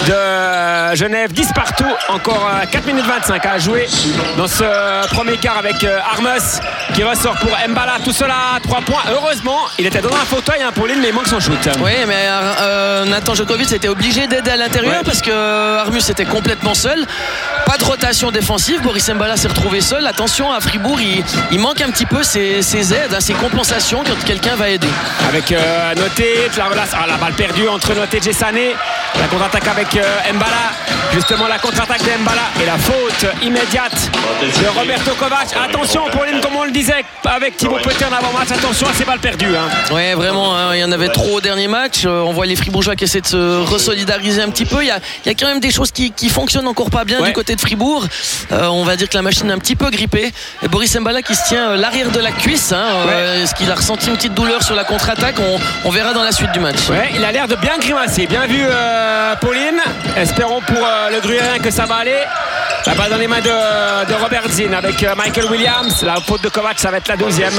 Speaker 9: de Genève. dix partout, encore quatre minutes vingt-cinq à jouer dans ce premier quart avec Armes qui ressort pour Mbala. Tout cela à trois points. Heureusement, il était dans un fauteuil, hein, Pauline, mais il manque son shoot.
Speaker 10: Oui, mais euh, Nathan Jurkovic était obligé d'aider à l'intérieur ouais. parce que Armus était complètement seul. Pas de rotation défensive. Boris Mbala s'est retrouvé seul. Attention, à Fribourg, il, il manque un petit peu ses, ses aides, hein, ses compensations quand quelqu'un va aider.
Speaker 9: Avec euh, Nottage, la, ah, la balle perdue entre Nottage et Sané. La contre-attaque avec euh, Mbala. Justement, la contre-attaque de Mbala et la faute immédiate de Roberto Kovac. Attention, Pauline, comme on le disait avec Thibaut Petit en avant-match, attention à ces balles perdues. Hein.
Speaker 10: Oui, vraiment, hein, il y en avait trop au dernier match. Euh, on voit les Fribourgeois qui essaient de se resolidariser un petit peu. Il y a, il y a quand même des choses qui, qui fonctionnent encore pas bien ouais. du côté de Fribourg. Euh, on va dire que la machine est un petit peu grippée. Et Boris Mbala qui se tient euh, l'arrière de la cuisse. Hein, euh, ouais. Est-ce qu'il a ressenti une petite douleur sur la contre-attaque? on, on verra dans la suite du match.
Speaker 9: Ouais, il a l'air de bien grimacer. Bien vu, euh, Pauline. Espérons pour euh, le Gruyérien que ça va aller. La balle dans les mains de, de Robert Zinn avec euh, Michael Williams. La faute de Kovac, ça va être la deuxième.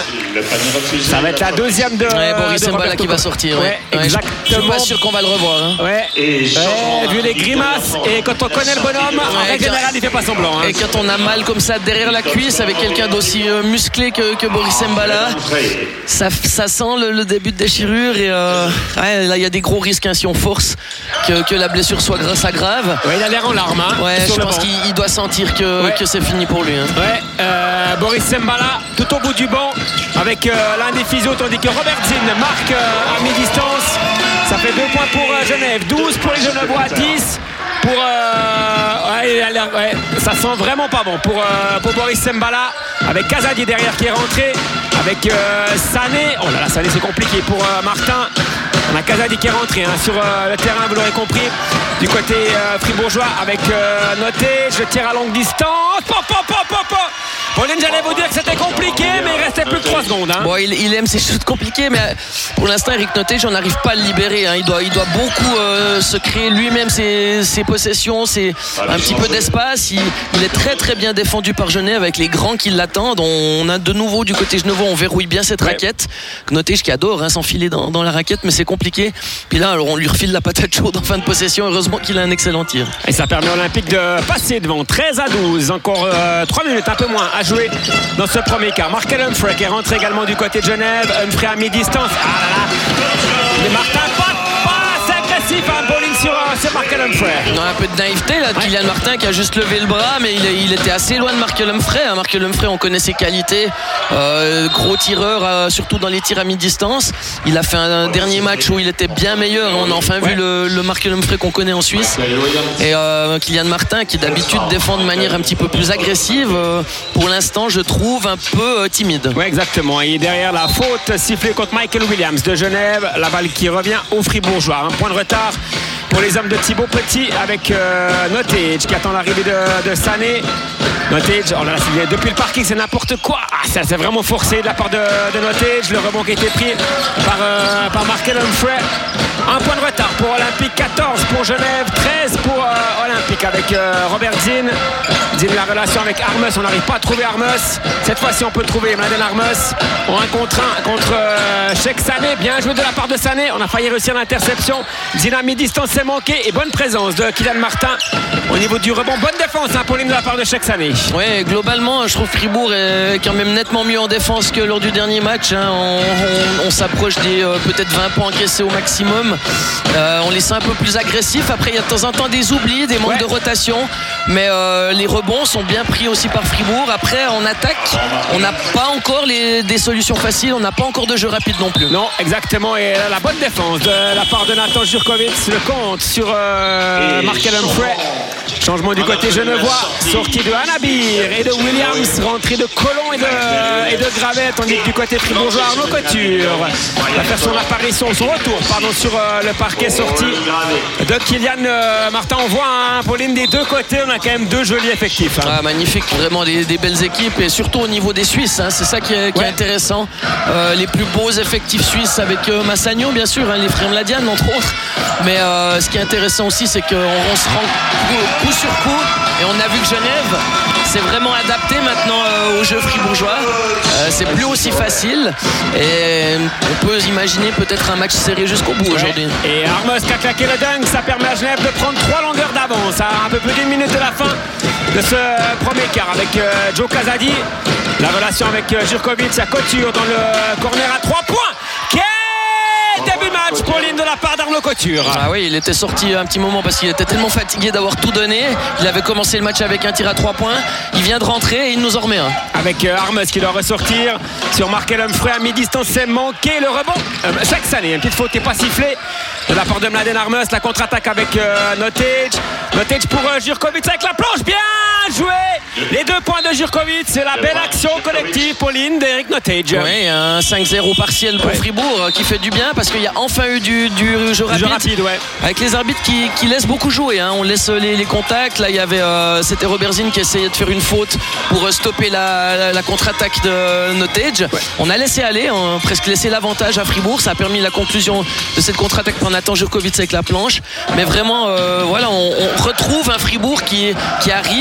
Speaker 9: Ça va être la deuxième de.
Speaker 10: Ouais, Boris
Speaker 9: de
Speaker 10: Mbala qui va sortir. Ouais, ouais,
Speaker 9: exactement.
Speaker 10: Je suis pas sûr qu'on va le revoir. Hein.
Speaker 9: Ouais. ouais. Vu les grimaces et quand on connaît le bonhomme, ouais, en règle générale, il fait pas semblant. Hein.
Speaker 10: Et quand on a mal comme ça derrière la cuisse avec quelqu'un d'aussi euh, musclé que, que Boris Mbala, ça, ça sent le, le début de déchirure et euh, ouais, là il y a des gros risques hein, si on force que, que la blessure soit s'aggrave.
Speaker 9: Ouais, il a l'air en larmes. Hein,
Speaker 10: ouais, je pense banc. qu'il doit sentir que, ouais. que c'est fini pour lui. Hein.
Speaker 9: Ouais, euh, Boris Mbala tout au bout du banc avec euh, l'un des physios, tandis que Robert Zinn marque euh, à mi-distance. Ça fait deux points pour euh, Genève, douze pour les Genevois, dix pour euh, ouais, ouais, ça sent vraiment pas bon pour, euh, pour Boris Mbala avec Kazadi derrière qui est rentré avec euh, Sané. Oh là là, Sané c'est compliqué pour euh, Martin. On a Kazadi qui est rentré hein, sur euh, le terrain, vous l'aurez compris, du côté euh, fribourgeois avec euh, Noté, je tire à longue distance. Pop, pop, pop, pop, pop. Pauline, j'allais vous dire que c'était compliqué, mais il restait plus que trois secondes. Hein.
Speaker 10: Bon, il, il aime ces choses compliquées, mais pour l'instant, Eric Noté, j'en arrive pas à le libérer. Hein. Il, doit, il doit beaucoup euh, se créer lui-même ses, ses possessions, ses, un petit peu d'espace. Il, il est très très bien défendu par Genève avec les grands qui l'attendent. On, on a de nouveau du côté genevois, on verrouille bien cette ouais. raquette. Noté, qui adore hein, s'enfiler dans, dans la raquette, mais c'est compliqué. Puis là, alors, on lui refile la patate chaude en fin de possession. Heureusement qu'il a un excellent tir.
Speaker 9: Et ça permet à Olympique de passer devant treize à douze. Encore euh, trois minutes, un peu moins à jouer dans ce premier quart. Markel Humphrey qui rentre également du côté de Genève. Humphrey à mi-distance. Ah là là. Mais Martin, pas, pas assez agressif. Hein, bowling sur euh, c'est Markel Humphrey.
Speaker 10: Non, un peu de naïveté là de ouais. Kylian Martin qui a juste levé le bras, mais il, il était assez loin de Markel Humphrey. Hein. Markel Humphrey, on connaît ses qualités. Euh, gros tireur, euh, surtout dans les tirs à mi-distance. Il a fait un, un dernier match où il était bien meilleur. On a enfin ouais. vu le, le Markel Humphrey qu'on connaît en Suisse. Et euh, Kylian Martin qui d'habitude défend de manière un petit peu plus agressive. Euh, pour l'instant, je trouve un peu euh, timide.
Speaker 9: Oui, exactement. Et derrière la faute sifflée contre Michael Williams de Genève, la balle qui revient au Fribourgeois. Un point de retard pour les hommes de Thibaut Petit avec euh, Notage qui attend l'arrivée de, de Sané. Notage, oh là là, depuis le parking c'est n'importe quoi. Ah, ça c'est vraiment forcé de la part de, de Notage. Le rebond qui a été pris par, euh, par Markel Humphrey. Un point de retard pour Olympique, quatorze pour Genève, treize pour euh, Olympique avec euh, Robert Zinn. Zinn, la relation avec Armes, on n'arrive pas à trouver Armes. Cette fois-ci on peut trouver Mladen Armes en un contre un contre euh, Cheikh Sané. Bien joué de la part de Sané. On a failli réussir l'interception. Zinn à mi-distance c'est manqué et bonne présence de Kylian Martin au niveau du rebond. Bonne défense hein, Pauline de la part de Cheikh Sané.
Speaker 10: Oui, globalement je trouve Fribourg est quand même nettement mieux en défense que lors du dernier match. Hein. On, on, on s'approche des euh, peut-être vingt points encaissés au maximum. Euh, on les sent un peu plus agressifs. Après il y a de temps en temps des oublis, des manques ouais. de rotation, mais euh, les rebonds sont bien pris aussi par Fribourg. Après en attaque on n'a pas encore les, des solutions faciles, on n'a pas encore de jeu rapide non plus.
Speaker 9: Non, exactement. Et la bonne défense de la part de Nathan Jurkovic, le compte sur euh, Markel Humphrey. Changement du côté genevois, sortie de Hanabir et de Williams, rentrée de Colomb et de, et de Gravet, tandis que du côté fribourgeois Arnaud Couture va faire son apparition, son retour pardon, sur euh, le parquet, sortie de Kylian euh, Martin. On voit hein, Pauline des deux côtés, on a quand même deux jolis effectifs. Hein.
Speaker 10: Ah, magnifique, vraiment des, des belles équipes et surtout au niveau des Suisses, hein, c'est ça qui est, qui ouais. est intéressant. Euh, les plus beaux effectifs suisses avec euh, Massagno bien sûr, hein, les frères Mladian entre autres, mais euh, ce qui est intéressant aussi c'est qu'on on se rend coup, coup sur coup et on a vu que Genève c'est vraiment adapté maintenant euh, au jeu fribourgeois. Euh, c'est plus aussi facile et on peut imaginer peut-être un match serré jusqu'au bout ouais. aujourd'hui.
Speaker 9: Et Armos qui a claqué le dunk, ça permet à Genève de prendre trois longueurs d'avance à un peu plus d'une minute de la fin de ce premier quart avec euh, Joe Kazadi. La relation avec euh, Jurkovic à Couture dans le corner à trois points. Quel début de match Pauline de la part d'Arnaud Couture.
Speaker 10: Ah oui, il était sorti un petit moment parce qu'il était tellement fatigué d'avoir tout donné. Il avait commencé le match avec un tir à trois points. Il vient de rentrer et il nous en remet un.
Speaker 9: Avec euh, Armes qui doit ressortir sur Markel Humphrey à mi-distance, c'est manqué le rebond. Euh, chaque Sané, une petite faute n'est pas sifflée de la part de Mladen Armes. La contre-attaque avec euh, Notage. Notage pour euh, Jurkovic avec la planche. Bien joué. Les deux points de Jurkovic, c'est la belle action collective Pauline d'Eric Notage.
Speaker 10: Oui, un cinq zéro partiel pour ouais. Fribourg qui fait du bien parce qu'il y a enfin eu du, du jeu rapide,
Speaker 9: jeu rapide ouais.
Speaker 10: avec les arbitres qui, qui laissent beaucoup jouer hein. On laisse les, les contacts. Là il y avait euh, c'était Robert Zinn qui essayait de faire une faute pour euh, stopper la, la, la contre-attaque de Notage ouais. On a laissé aller, on a presque laissé l'avantage à Fribourg. Ça a permis la conclusion de cette contre-attaque par Nathan Jurkovic avec la planche. Mais vraiment euh, voilà, on, on retrouve un Fribourg qui, qui arrive à trouver des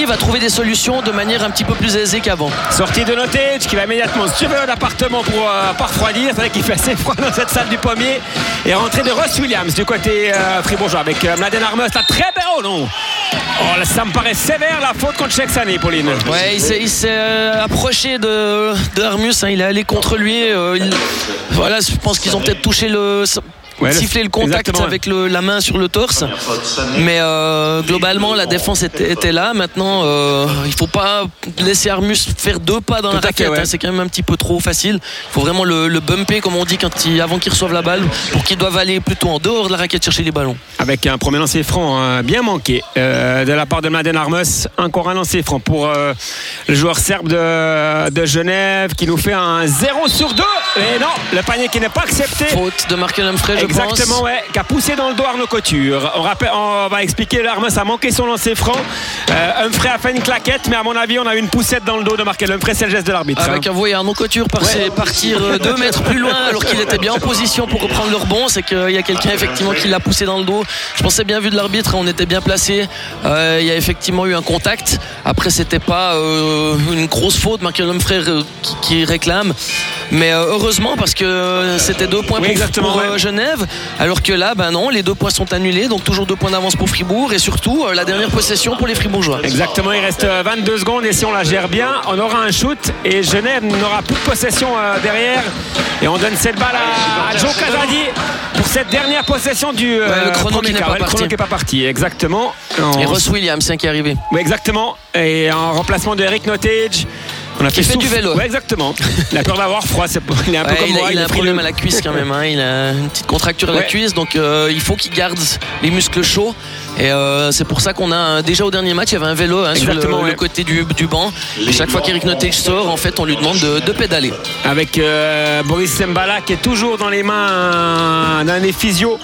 Speaker 10: des solutions de manière un petit peu plus aisée qu'avant.
Speaker 9: Sortie de Nottage qui va immédiatement suivre l'appartement pour euh, pas refroidir. C'est vrai qu'il fait assez froid dans cette salle du pommier. Et rentrée de Ross Williams du côté euh, fribourgeois avec euh, Mladen Armes. La très belle. Oh non! Oh, là, ça me paraît sévère la faute contre Chexani, Pauline.
Speaker 10: Ouais, il s'est, il s'est euh, approché de, de Armus, hein, il est allé contre lui. Euh, il, voilà, je pense qu'ils ont peut-être touché le. Ouais, siffler le contact exactement. Avec le, la main sur le torse, mais euh, globalement la défense était, était là. Maintenant euh, il faut pas laisser Armus faire deux pas dans Tout la raquette, fait, ouais. hein, c'est quand même un petit peu trop facile. Il faut vraiment le, le bumper comme on dit quand il, avant qu'il reçoive la balle, pour qu'il doive aller plutôt en dehors de la raquette chercher les ballons.
Speaker 9: Avec un premier lancer franc hein, bien manqué euh, de la part de Mladen Armes. Encore un lancer franc pour euh, le joueur serbe de, de Genève qui nous fait un zéro sur deux. Et non, le panier qui n'est pas accepté.
Speaker 10: Faute de Markel Humphrey, je
Speaker 9: Exactement,
Speaker 10: pense.
Speaker 9: ouais, qui a poussé dans le dos Arnaud Couture. On, rappelle, on va expliquer, Armes a manqué son lancer franc. Euh, Humphrey a fait une claquette, mais à mon avis, on a eu une poussette dans le dos de Markel Humphrey. C'est le geste de l'arbitre.
Speaker 10: Avec
Speaker 9: hein.
Speaker 10: un voyez Arnaud Couture ouais. partir deux mètres plus loin alors qu'il était bien en position pour reprendre le rebond. C'est qu'il y a quelqu'un effectivement qui l'a poussé dans le dos. Je pensais bien vu de l'arbitre, on était bien placé. Euh, il y a effectivement eu un contact. Après, c'était pas euh, une grosse faute, Markel Humphrey euh, qui, qui réclame. Mais euh, heureusement parce que c'était deux points oui, pour, pour euh, ouais. Genève, alors que là ben non, les deux points sont annulés, donc toujours deux points d'avance pour Fribourg et surtout euh, la dernière possession pour les Fribourgeois.
Speaker 9: Exactement, il reste vingt-deux secondes et si on la gère bien on aura un shoot et Genève n'aura plus de possession euh, derrière et on donne cette balle à, à Joe Casadi pour cette dernière possession du euh,
Speaker 10: ouais, le chrono qui n'est pas,
Speaker 9: ouais, pas parti. Exactement.
Speaker 10: Et Ross Williams hein, qui est arrivé.
Speaker 9: Oui, exactement, et en remplacement de Eric Nottage.
Speaker 10: On a fait, fait du vélo.
Speaker 9: Ouais, exactement. Il a peur d'avoir froid. C'est... Il est un peu
Speaker 10: ouais,
Speaker 9: comme
Speaker 10: il
Speaker 9: moi.
Speaker 10: A, il, il a un problème le... à la cuisse quand même. Hein. Il a une petite contracture à ouais. la cuisse, donc euh, il faut qu'il garde les muscles chauds. Et euh, c'est pour ça qu'on a déjà au dernier match, il y avait un vélo hein, sur le, ouais. le côté du, du banc. Et chaque fois qu'Eric Nottage sort, en fait, on lui demande de, de pédaler.
Speaker 9: Avec euh, Boris Sembala qui est toujours dans les mains d'un des physios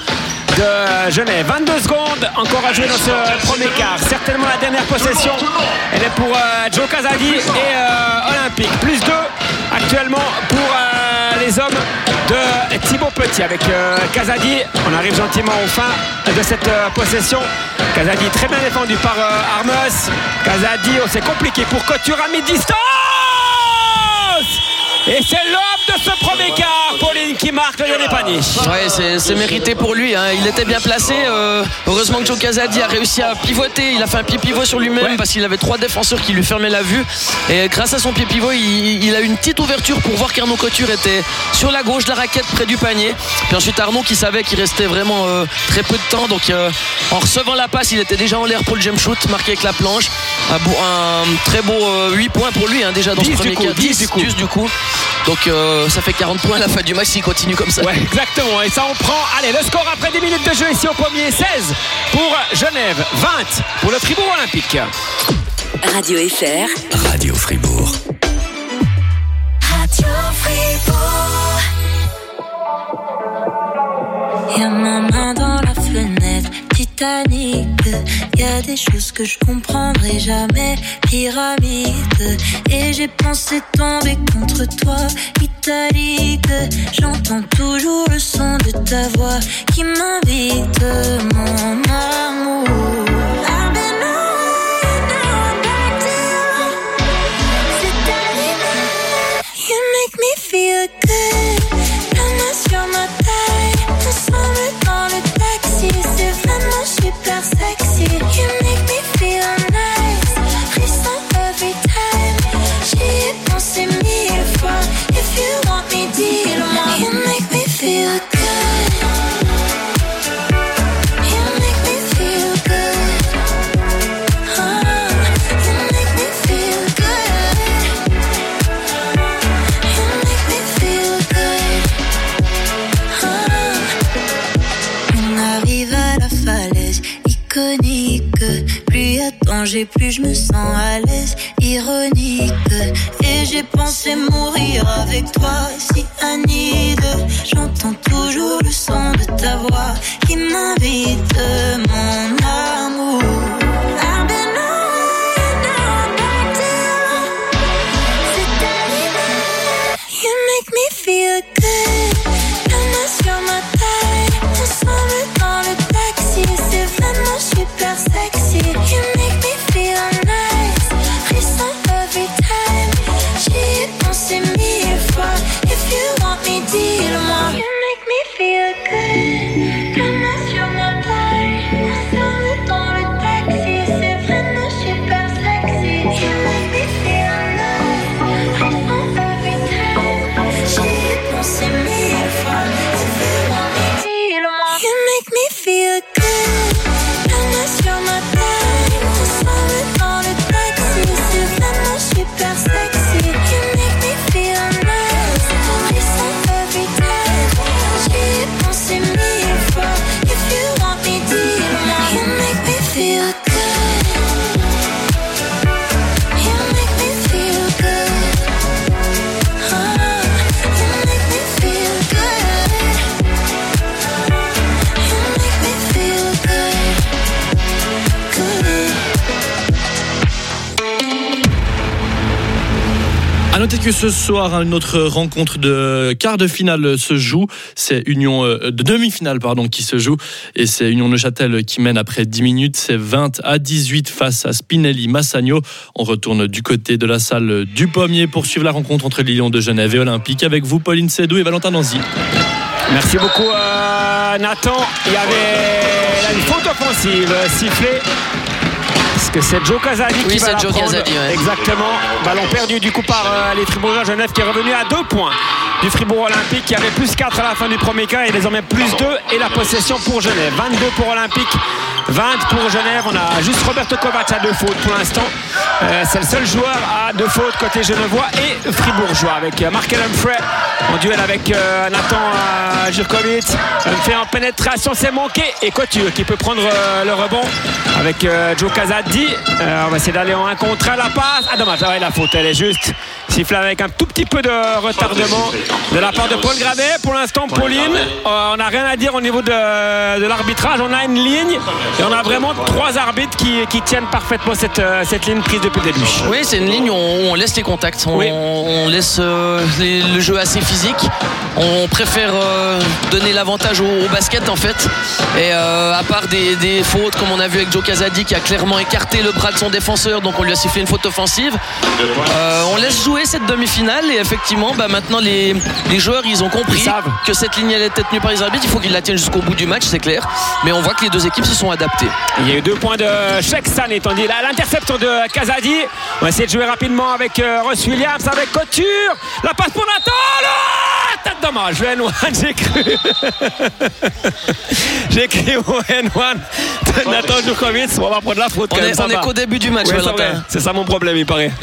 Speaker 9: de Genève. vingt-deux secondes encore à jouer dans ce premier quart. Certainement la dernière possession. Elle est pour euh, Joe Casadi et euh, Olympique. Plus deux actuellement pour euh, les hommes de Thibaut Petit avec euh, Casadi. On arrive gentiment au fin de cette euh, possession. Casadi très bien défendu par euh, Armes. Casadi, oh, c'est compliqué pour Couture à mi-distance. Et c'est l'homme de ce premier quart, Pauline, qui marque le dernier panier.
Speaker 10: Ouais, c'est, c'est mérité pour lui. Hein. Il était bien placé. Euh, heureusement que Joe Casadi a réussi à pivoter. Il a fait un pied pivot sur lui-même ouais. parce qu'il avait trois défenseurs qui lui fermaient la vue. Et grâce à son pied pivot, il, il a eu une petite ouverture pour voir qu'Arnaud Couture était sur la gauche de la raquette près du panier. Puis ensuite Arnaud qui savait qu'il restait vraiment euh, très peu de temps. Donc euh, en recevant la passe, il était déjà en l'air pour le jump shoot, marqué avec la planche. Un, beau, un très beau euh, huit points pour lui hein, déjà dans ce premier quart.
Speaker 9: dix du coup.
Speaker 10: dix du coup. Donc euh, ça fait quarante points à la fin du match s'il continue comme ça.
Speaker 9: Ouais, exactement. Et ça on prend. Allez, le score après dix minutes de jeu ici au pommier. seize pour Genève, vingt pour le Fribourg Olympique.
Speaker 3: Radio F R.
Speaker 5: Radio Fribourg.
Speaker 3: Radio Fribourg.
Speaker 6: Y'a ma main dans la fenêtre, Titanic. Y'a des choses que je comprendrai jamais, pyramide. Et j'ai pensé tomber contre toi, italique. J'entends toujours le son de ta voix qui m'invite, mon amour. You make me feel good. La main sur ma taille, ensemble dans le taxi, c'est vraiment super sexy. You make me feel nice, frisson every time. J'y ai pensé mille fois. If you want me, dis-le-moi. You make me feel good. You make me feel good. Oh, you make me feel good. You make me feel good. Oh. On arrive à la falaise iconique. Plus y a danger, plus je me sens à l'aise. Ironique. Et j'ai pensé mourir avec toi, si Anide. J'entends toujours le son de ta voix qui m'invite, mon amour. I've been on and back down. C'est terminé. You make me feel good. La main sur ma taille, ensemble dans le taxi, c'est vraiment super sexy. You make me feel nice,
Speaker 8: À noter que ce soir, une autre rencontre de quart de finale se joue. C'est Union de demi-finale pardon qui se joue et c'est Union Neuchâtel qui mène après dix minutes. C'est vingt à dix-huit face à Spinelli Massagno. On retourne du côté de la salle du Pommier pour suivre la rencontre entre les Lions de Genève et Olympique. Avec vous, Pauline Sédou et Valentin Nanzy.
Speaker 9: Merci beaucoup euh, Nathan. Il y avait une faute offensive sifflée. Est-ce que c'est Joe Casadi
Speaker 10: oui,
Speaker 9: qui va la
Speaker 10: Joe
Speaker 9: prendre
Speaker 10: Casadi, ouais.
Speaker 9: Exactement. Ballon perdu du coup par euh, les Fribourgeois. Genève qui est revenu à deux points du Fribourg Olympique qui avait plus quatre à la fin du premier quart et désormais plus deux et la possession pour Genève. vingt-deux pour Olympique, vingt pour Genève. On a juste Roberto Kovac à deux fautes pour l'instant. Euh, c'est le seul joueur à deux fautes côté genevois et fribourgeois avec euh, Markel Humphrey en duel avec euh, Nathan euh, Jurkovic. Humphrey en pénétration, c'est manqué et Couture qui peut prendre euh, le rebond avec euh, Joe Casadi. Euh, on va essayer d'aller en un contre un. La passe. Ah dommage, ah ouais, la faute elle est juste. Siffle avec un tout petit peu de retardement de la part de Paul Gradet. Pour l'instant, Pauline, euh, on n'a rien à dire au niveau de, de l'arbitrage. On a une ligne et on a vraiment trois arbitres qui, qui tiennent parfaitement cette, cette ligne prise depuis le début.
Speaker 10: Oui, c'est une ligne où on, où on laisse les contacts, on, oui. on laisse euh, les, le jeu assez physique. On préfère euh, donner l'avantage au, au basket en fait. Et euh, à part des, des fautes comme on a vu avec Joe Casadi qui a clairement écarté le bras de son défenseur, donc on lui a sifflé une faute offensive. Euh, on laisse jouer cette demi-finale et effectivement bah, maintenant les, les joueurs ils ont compris ils que cette ligne elle était tenue par les arbitres. Il faut qu'ils la tiennent jusqu'au bout du match, c'est clair, mais on voit que les deux équipes se sont adaptées.
Speaker 9: Il y a eu deux points de Sheksan étant dit là, l'interception de Casadi. On va essayer de jouer rapidement avec euh, Ross Williams, avec Couture, la passe pour Nathan. Tête dommage, le N un, j'ai cru j'ai cru au N un Nathan Jurkovic. On va prendre la faute
Speaker 10: on
Speaker 9: quand
Speaker 10: est,
Speaker 9: même, ça
Speaker 10: on est qu'au début du match,
Speaker 9: oui,
Speaker 10: Valentin.
Speaker 9: C'est ça mon problème il paraît.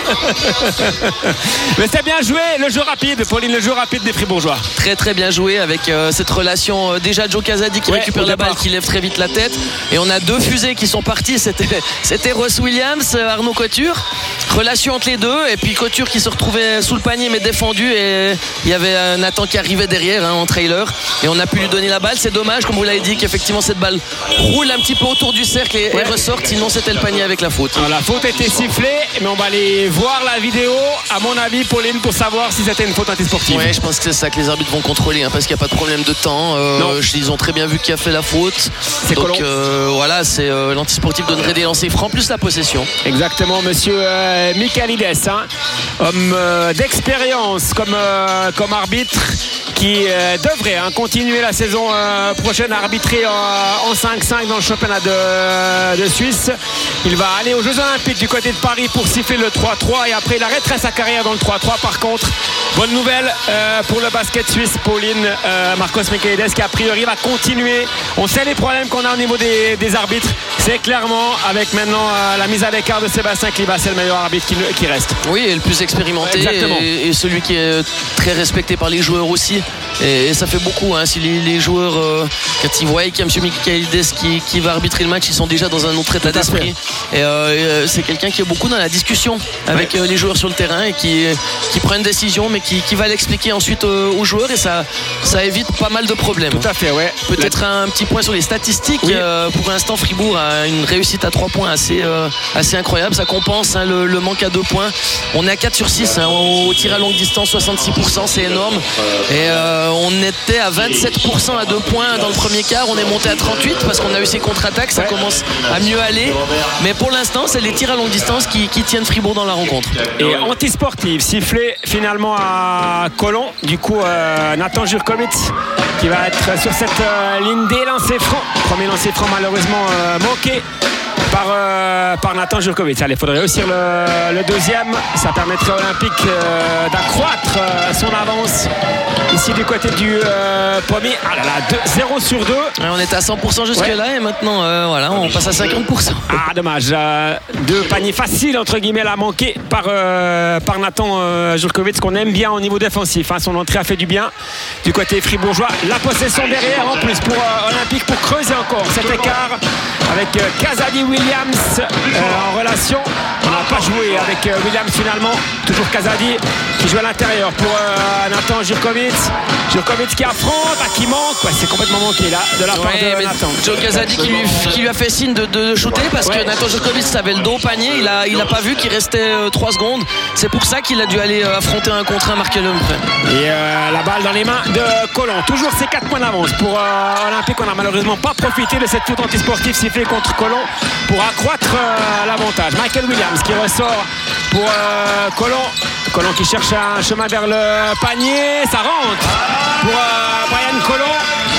Speaker 9: Mais c'est bien joué, le jeu rapide Pauline, le jeu rapide des Fribourgeois.
Speaker 10: Très très bien joué avec euh, cette relation euh, déjà Joe Casadi qui ouais, récupère la balle, qui lève très vite la tête et on a deux fusées qui sont parties. C'était, c'était Ross Williams, Arnaud Couture, relation entre les deux et puis Couture qui se retrouvait sous le panier mais défendu et il y avait euh, Nathan qui arrivait derrière hein, en trailer et on a pu lui donner la balle. C'est dommage comme vous l'avez dit qu'effectivement cette balle roule un petit peu autour du cercle et, ouais. et ressorte, sinon c'était le panier avec la faute.
Speaker 9: Alors, la faute a été sifflée mais on va aller voir la vidéo à mon avis Pauline pour savoir si c'était une faute antisportive.
Speaker 10: Oui, je pense que c'est ça que les arbitres vont contrôler hein, parce qu'il n'y a pas de problème de temps. Euh, ils ont très bien vu qui a fait la faute.
Speaker 9: C'est
Speaker 10: donc euh, voilà, c'est euh, l'antisportif donnerait des lancers francs plus la possession.
Speaker 9: Exactement, monsieur euh, Michaelides, hein, homme euh, d'expérience comme, euh, comme arbitre qui euh, devrait hein, continuer la saison euh, prochaine à arbitrer euh, en cinq cinq dans le championnat de, de Suisse. Il va aller aux Jeux Olympiques du côté de Paris pour siffler le trois trois et après il arrêterait sa carrière dans le trois trois. Par contre, bonne nouvelle euh, pour le basket suisse, Pauline, euh, Marcos Michaelides qui a priori va continuer. On sait les problèmes qu'on a au niveau des, des arbitres. C'est clairement avec maintenant euh, la mise à l'écart de Sébastien Kliba, c'est le meilleur arbitre qui, qui reste.
Speaker 10: Oui, et le plus expérimenté et, et celui qui est très respecté par les joueurs aussi. Et, et ça fait beaucoup hein, si les, les joueurs euh, quand ils voient qu'il y a M. Michaelides qui, qui va arbitrer le match, ils sont déjà dans un autre état d'esprit et euh, c'est quelqu'un qui est beaucoup dans la discussion avec ouais. euh, les joueurs sur le terrain et qui, qui prend une décision mais qui, qui va l'expliquer ensuite euh, aux joueurs et ça, ça évite pas mal de problèmes.
Speaker 9: Tout à fait, ouais.
Speaker 10: Peut-être
Speaker 9: Le...
Speaker 10: un petit point sur les statistiques. Oui. Euh, pour l'instant Fribourg a une réussite à trois points assez, euh, assez incroyable, ça compense hein, le, le manque à deux points. On est à quatre sur six hein, au, au tir à longue distance, soixante-six pour cent, c'est énorme et euh, on était à vingt-sept pour cent à deux points dans le premier quart, on est monté à trente-huit parce qu'on a eu ces contre-attaques, ça commence à mieux aller mais pour l'instant c'est les tirs à longue distance qui, qui tiennent Fribourg dans la rencontre.
Speaker 9: Et antisportive sifflé finalement à Colomb, du coup euh, Nathan Jurkovic qui va être sur cette euh, ligne des lancers francs, premier lancer franc malheureusement euh, manqué par, euh, par Nathan Jurkovic. Allez, il faudrait réussir le, le deuxième, ça permettrait à Olympique euh, d'accroître euh, son avance ici du côté du euh, premier. Ah là là, zéro sur deux.
Speaker 10: Ouais, on était à cent pour cent jusque ouais. là et maintenant euh, voilà, on passe à cinquante pour cent.
Speaker 9: Ah dommage, euh, deux paniers faciles entre guillemets là manqués par, euh, par Nathan euh, Jurkovic qu'on aime bien au niveau défensif hein. Son entrée a fait du bien du côté fribourgeois. La possession derrière en plus pour euh, Olympique pour creuser encore cet écart avec euh, Casadi Williams Williams euh, en relation. On n'a pas joué avec euh, Williams finalement. Toujours Kazadi qui joue à l'intérieur pour euh, Nathan Jurkovic. Jurkovic qui affronte, ah, qui manque. Ouais, c'est complètement manqué là de la part
Speaker 10: ouais,
Speaker 9: de Nathan.
Speaker 10: Joe Kazadi qui lui, qui lui a fait signe de, de shooter parce ouais. que Nathan Jurkovic avait le dos au panier. Il n'a il a pas vu qu'il restait euh, trois secondes. C'est pour ça qu'il a dû aller euh, affronter un contre un Markel Humphrey.
Speaker 9: Et euh, la balle dans les mains de Colomb. Toujours ces quatre points d'avance pour euh, Olympique. On n'a malheureusement pas profité de cette faute antisportive sifflée contre Colomb pour accroître euh, l'avantage. Michael Williams qui ressort pour euh, Colomb. Colomb qui cherche un chemin vers le panier. Ça rentre pour euh, Brian Colomb.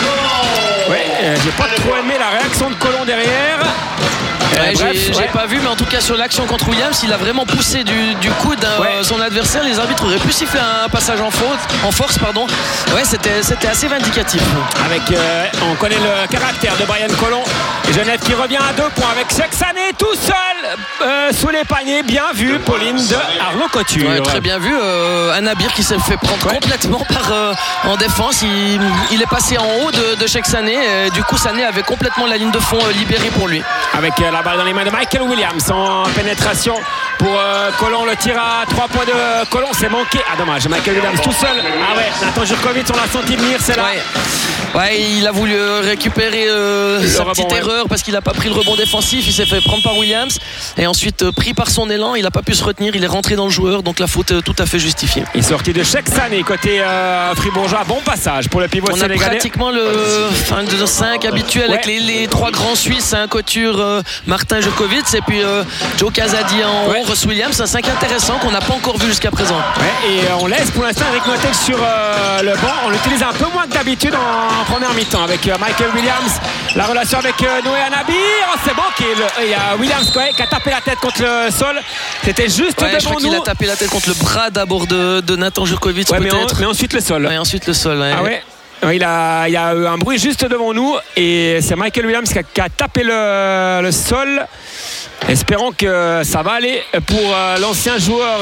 Speaker 9: Ouais, euh, j'ai pas trop aimé la réaction de Colomb derrière.
Speaker 10: Ouais, j'ai ouais. pas vu, mais en tout cas sur l'action contre Williams, il a vraiment poussé du, du coude hein, ouais. son adversaire. Les arbitres auraient pu siffler un passage en faute, en force, pardon. Ouais, c'était, c'était assez vindicatif.
Speaker 9: Avec, euh, on connaît le caractère de Brian Colomb. Et Genève qui revient à deux points avec Sexané tout seul euh, sous les paniers. Bien vu, Pauline de Arnaud Couture.
Speaker 10: Ouais, très bien vu. Euh, Anabir qui s'est fait prendre ouais. complètement par euh, en défense. Il, il est passé en haut de, de Sexané. Et du coup, Sané avait complètement la ligne de fond euh, libérée pour lui.
Speaker 9: Avec euh, la balle dans les mains de Michael Williams en pénétration pour euh, Colomb. Le tir à trois points de Colomb, c'est manqué. Ah dommage, Michael Williams tout seul. Ah ouais, Nathan Jurkovic, on l'a senti venir, c'est là.
Speaker 10: Ouais, ouais il a voulu récupérer euh, sa rebond, petite ouais. erreur parce qu'il n'a pas pris le rebond défensif. Il s'est fait prendre par Williams et ensuite euh, pris par son élan. Il n'a pas pu se retenir. Il est rentré dans le joueur, donc la faute euh, tout à fait justifiée.
Speaker 9: Il est sorti de Sexané côté euh, fribourgeois. Bon passage pour le pivot
Speaker 10: on
Speaker 9: sénégalais.
Speaker 10: On a pratiquement le fin de cinq habituel ouais. avec les, les trois grands Suisses, hein, Couture, euh, Martin Jurkovic et puis euh, Joe Kazadi en ouais. haut, Ross Williams. Un cinq intéressant qu'on n'a pas encore vu jusqu'à présent.
Speaker 9: Ouais, et euh, on laisse pour l'instant Eric Notel sur euh, le banc. On l'utilise un peu moins que d'habitude en, en première mi-temps avec euh, Michael Williams. La relation avec euh, Noé Anabir. Oh, c'est bon qu'il il y a Williams ouais, qui a tapé la tête contre le sol. C'était juste
Speaker 10: ouais,
Speaker 9: devant
Speaker 10: je crois
Speaker 9: nous.
Speaker 10: qu'il a tapé la tête contre le bras d'abord de, de Nathan Jurkovic
Speaker 9: ouais,
Speaker 10: peut-être.
Speaker 9: Mais, en, mais ensuite le sol.
Speaker 10: Ouais, ensuite le sol. Ouais.
Speaker 9: Ah ouais. Il, a, il y a eu un bruit juste devant nous et c'est Michael Williams qui a, qui a tapé le, le sol. Espérons que ça va aller pour euh, l'ancien joueur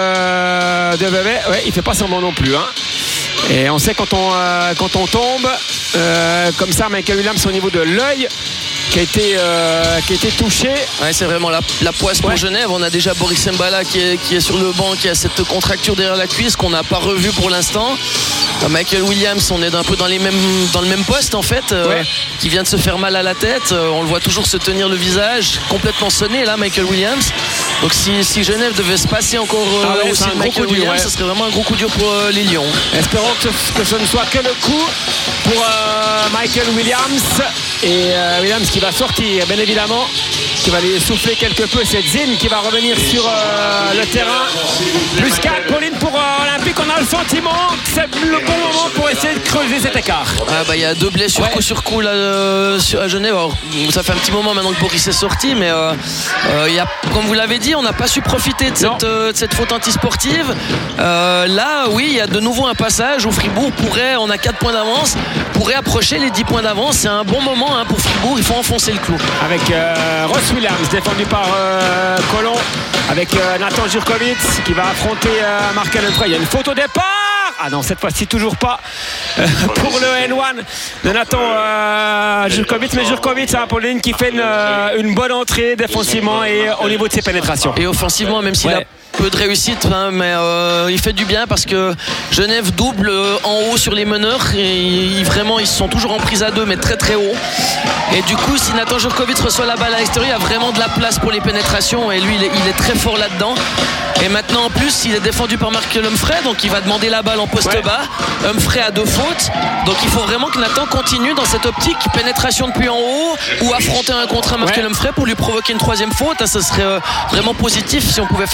Speaker 9: de, de Vevey. Ouais, il ne fait pas semblant non plus. Hein. Et on sait quand on, euh, quand on tombe, euh, comme ça, Michael Williams au niveau de l'œil qui a été, euh, qui a été touché.
Speaker 10: Ouais, c'est vraiment la, la poisse pour ouais. Genève. On a déjà Boris Mbala qui est, qui est sur le banc, qui a cette contracture derrière la cuisse qu'on n'a pas revue pour l'instant. Michael Williams, on est un peu dans, les mêmes, dans le même poste en fait, euh, ouais. qui vient de se faire mal à la tête. Euh, on le voit toujours se tenir le visage, complètement sonné là, Michael Williams. Donc si, si Genève devait se passer encore euh, ah ouais, aussi de Michael Williams, ouais. ce serait vraiment un gros coup dur pour euh, les Lions.
Speaker 9: Espérons que, que ce ne soit que le coup pour euh, Michael Williams. Et euh, Williams qui va sortir, bien évidemment, qui va lui souffler quelque peu. C'est Zin qui va revenir sur euh, le terrain. Plus quatre, Pauline pour euh, Olympique. On a le sentiment que c'est le bon moment pour essayer de creuser cet écart.
Speaker 10: Ah bah, il y a deux blessures ouais. coup sur coup là, euh, à Genève. Alors, ça fait un petit moment maintenant que Boris est sorti, mais euh, euh, y a, comme vous l'avez dit, on n'a pas su profiter de cette, euh, de cette faute antisportive. Euh, là, oui, il y a de nouveau un passage où Fribourg pourrait, on a quatre points d'avance, pourrait approcher les dix points d'avance. C'est un bon moment hein, pour Fribourg. Il faut enfoncer le clou.
Speaker 9: Avec euh, Ross Williams défendu par euh, Colomb, avec euh, Nathan Jurkovic qui va affronter euh, Markel Humphrey. Il y a une faute au départ. Ah non, cette fois-ci toujours pas euh, pour le N un de Nathan euh, Jurkovic. Mais Jurkovic, c'est un Pauline qui fait une, euh, une bonne entrée défensivement et euh, au niveau de ses pénétrations.
Speaker 10: Et offensivement, même s'il ouais. a peu de réussite, hein, mais euh, il fait du bien parce que Genève double euh, en haut sur les meneurs et ils, vraiment ils sont toujours en prise à deux mais très très haut. Et du coup, si Nathan Jurkovic reçoit la balle à l'extérieur, il y a vraiment de la place pour les pénétrations et lui il est, il est très fort là-dedans. Et maintenant en plus il est défendu par Markel Humphrey, donc il va demander la balle en poste ouais. bas. Humphrey a deux fautes, donc il faut vraiment que Nathan continue dans cette optique pénétration depuis en haut ou affronter un contre un Markel ouais. Humphrey pour lui provoquer une troisième faute. Ça serait vraiment positif si on pouvait faire